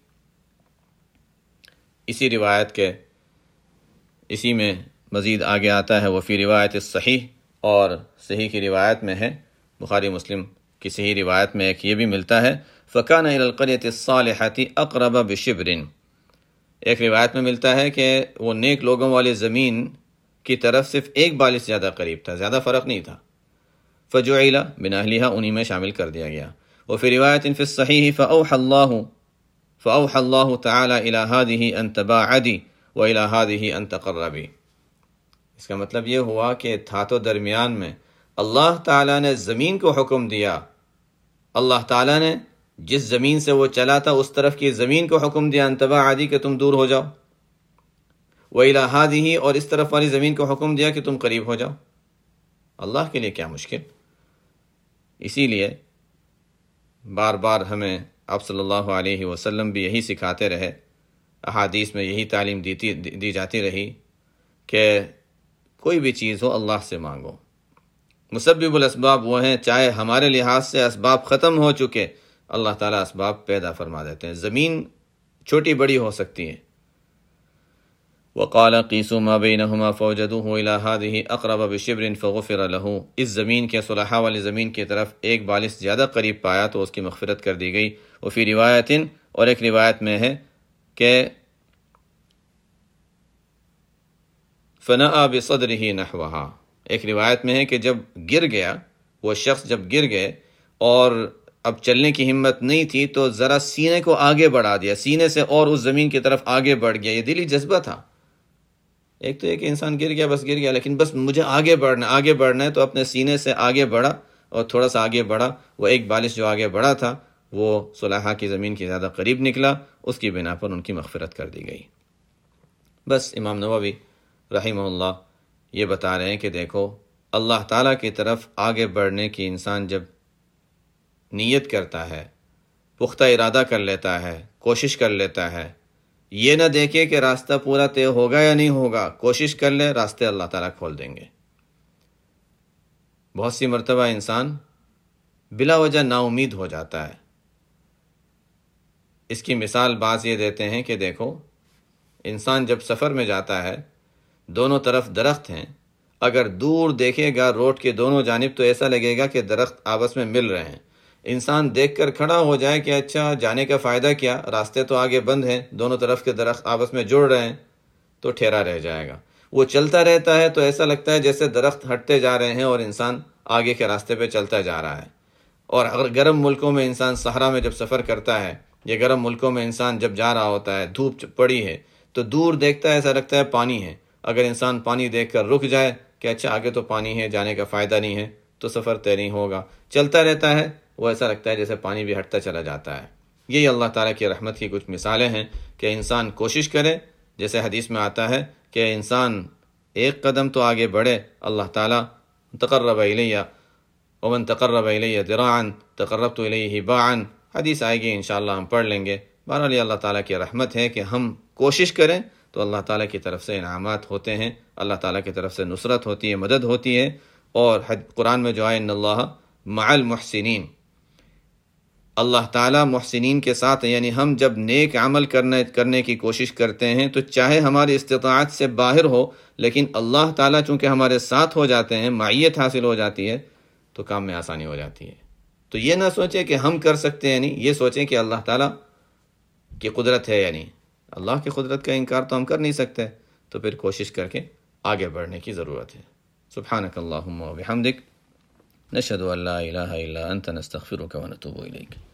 اسی روایت کے اسی میں مزید آگے آتا ہے، وفی روایت الصحیح، اور صحیح کی روایت میں ہے، بخاری مسلم کی صحیح روایت میں ایک یہ بھی ملتا ہے، فکان الی القریۃ الصالحۃ اقرب بشبر، ایک روایت میں ملتا ہے کہ وہ نیک لوگوں والی زمین کی طرف صرف ایک بالش زیادہ قریب تھا، زیادہ فرق نہیں تھا۔ فجعل من اہلھا، انہی میں شامل کر دیا گیا۔ وفی روایت فی الصحیح فاوحى اللہ فاوحى اللہ تعالی الی ہذہ ان تباعدی والی ہذہ ان تقربی، اس کا مطلب یہ ہوا کہ تھا تو درمیان میں، اللہ تعالیٰ نے زمین کو حکم دیا، اللہ تعالیٰ نے جس زمین سے وہ چلا تھا اس طرف کی زمین کو حکم دیا ان تباعدی کہ تم دور ہو جاؤ، وَإِلَى هَذِهِ، اور اس طرف والی زمین کو حکم دیا کہ تم قریب ہو جاؤ۔ اللہ کے لیے کیا مشکل۔ اسی لیے بار بار ہمیں آپ صلی اللہ علیہ وسلم بھی یہی سکھاتے رہے، احادیث میں یہی تعلیم دیتی دی جاتی رہی کہ کوئی بھی چیز ہو اللہ سے مانگو۔ مسبب الاسباب وہ ہیں، چاہے ہمارے لحاظ سے اسباب ختم ہو چکے، اللہ تعالیٰ اسباب پیدا فرما دیتے ہیں۔ زمین چھوٹی بڑی ہو سکتی ہے۔ وقال قیسوا ما بینہما فوجدوہ الی ہذہ اقرب بشبر فغفر لہ، اس زمین کے صلحہ والی زمین کی طرف ایک بالش زیادہ قریب پایا تو اس کی مغفرت کر دی گئی۔ وفی روایت، اور ایک روایت میں ہے کہ فنأ بصدرہ نحوہا، ایک روایت میں ہے کہ جب گر گیا وہ شخص، جب گر گئے اور اب چلنے کی ہمت نہیں تھی تو ذرا سینے کو آگے بڑھا دیا، سینے سے اور اس زمین کی طرف آگے بڑھ گیا۔ یہ دلی جذبہ تھا۔ ایک تو ایک انسان گر گیا، بس گر گیا، لیکن بس مجھے آگے بڑھنا آگے بڑھنا ہے، تو اپنے سینے سے آگے بڑھا اور تھوڑا سا آگے بڑھا۔ وہ ایک بالش جو آگے بڑھا تھا وہ صلحہ کی زمین کی زیادہ قریب نکلا، اس کی بنا پر ان کی مغفرت کر دی گئی۔ بس امام نووی رحمہ اللہ یہ بتا رہے ہیں کہ دیکھو، اللہ تعالیٰ کی طرف آگے بڑھنے کی انسان جب نیت کرتا ہے، پختہ ارادہ کر لیتا ہے، کوشش کر لیتا ہے، یہ نہ دیکھے کہ راستہ پورا طے ہوگا یا نہیں ہوگا، کوشش کر لے، راستے اللہ تعالیٰ کھول دیں گے۔ بہت سی مرتبہ انسان بلا وجہ نا امید ہو جاتا ہے۔ اس کی مثال بعض یہ دیتے ہیں کہ دیکھو، انسان جب سفر میں جاتا ہے، دونوں طرف درخت ہیں، اگر دور دیکھے گا روڈ کے دونوں جانب تو ایسا لگے گا کہ درخت آپس میں مل رہے ہیں۔ انسان دیکھ کر کھڑا ہو جائے کہ اچھا جانے کا فائدہ کیا، راستے تو آگے بند ہیں، دونوں طرف کے درخت آپس میں جڑ رہے ہیں، تو ٹھہرا رہ جائے گا۔ وہ چلتا رہتا ہے تو ایسا لگتا ہے جیسے درخت ہٹتے جا رہے ہیں اور انسان آگے کے راستے پہ چلتا جا رہا ہے۔ اور اگر گرم ملکوں میں انسان صحرا میں جب سفر کرتا ہے، یا گرم ملکوں میں انسان جب جا رہا ہوتا ہے، دھوپ پڑی ہے تو دور دیکھتا ہے ایسا لگتا ہے پانی ہے۔ اگر انسان پانی دیکھ کر رک جائے کہ اچھا آگے تو پانی ہے، جانے کا فائدہ نہیں ہے، تو سفر طے نہیں ہوگا۔ چلتا رہتا ہے، وہ ایسا لگتا ہے جیسے پانی بھی ہٹتا چلا جاتا ہے۔ یہی اللہ تعالیٰ کی رحمت کی کچھ مثالیں ہیں کہ انسان کوشش کرے، جیسے حدیث میں آتا ہے کہ انسان ایک قدم تو آگے بڑھے، اللہ تعالیٰ تقرب الیہ ومن تقرب الیہ ذراعا تقربت الیہ باعا، حدیث آئے گی انشاءاللہ ہم پڑھ لیں گے۔ بہرحال اللہ تعالیٰ کی رحمت ہے کہ ہم کوشش کریں تو اللہ تعالیٰ کی طرف سے انعامات ہوتے ہیں، اللہ تعالیٰ کی طرف سے نصرت ہوتی ہے، مدد ہوتی ہے۔ اور قرآن میں جو ہے ان اللہ مع المحسنین، اللہ تعالیٰ محسنین کے ساتھ، یعنی ہم جب نیک عمل کرنے کرنے کی کوشش کرتے ہیں تو چاہے ہماری استطاعت سے باہر ہو، لیکن اللہ تعالیٰ چونکہ ہمارے ساتھ ہو جاتے ہیں، معیت حاصل ہو جاتی ہے، تو کام میں آسانی ہو جاتی ہے۔ تو یہ نہ سوچیں کہ ہم کر سکتے ہیں، نہیں، یہ سوچیں کہ اللہ تعالیٰ کی قدرت ہے، یعنی اللہ کی قدرت کا انکار تو ہم کر نہیں سکتے، تو پھر کوشش کر کے آگے بڑھنے کی ضرورت ہے۔ سبحانک اللہم و بحمدک، نشہد ان لا الہ الا انت، نستغفرک و نتوب الیک۔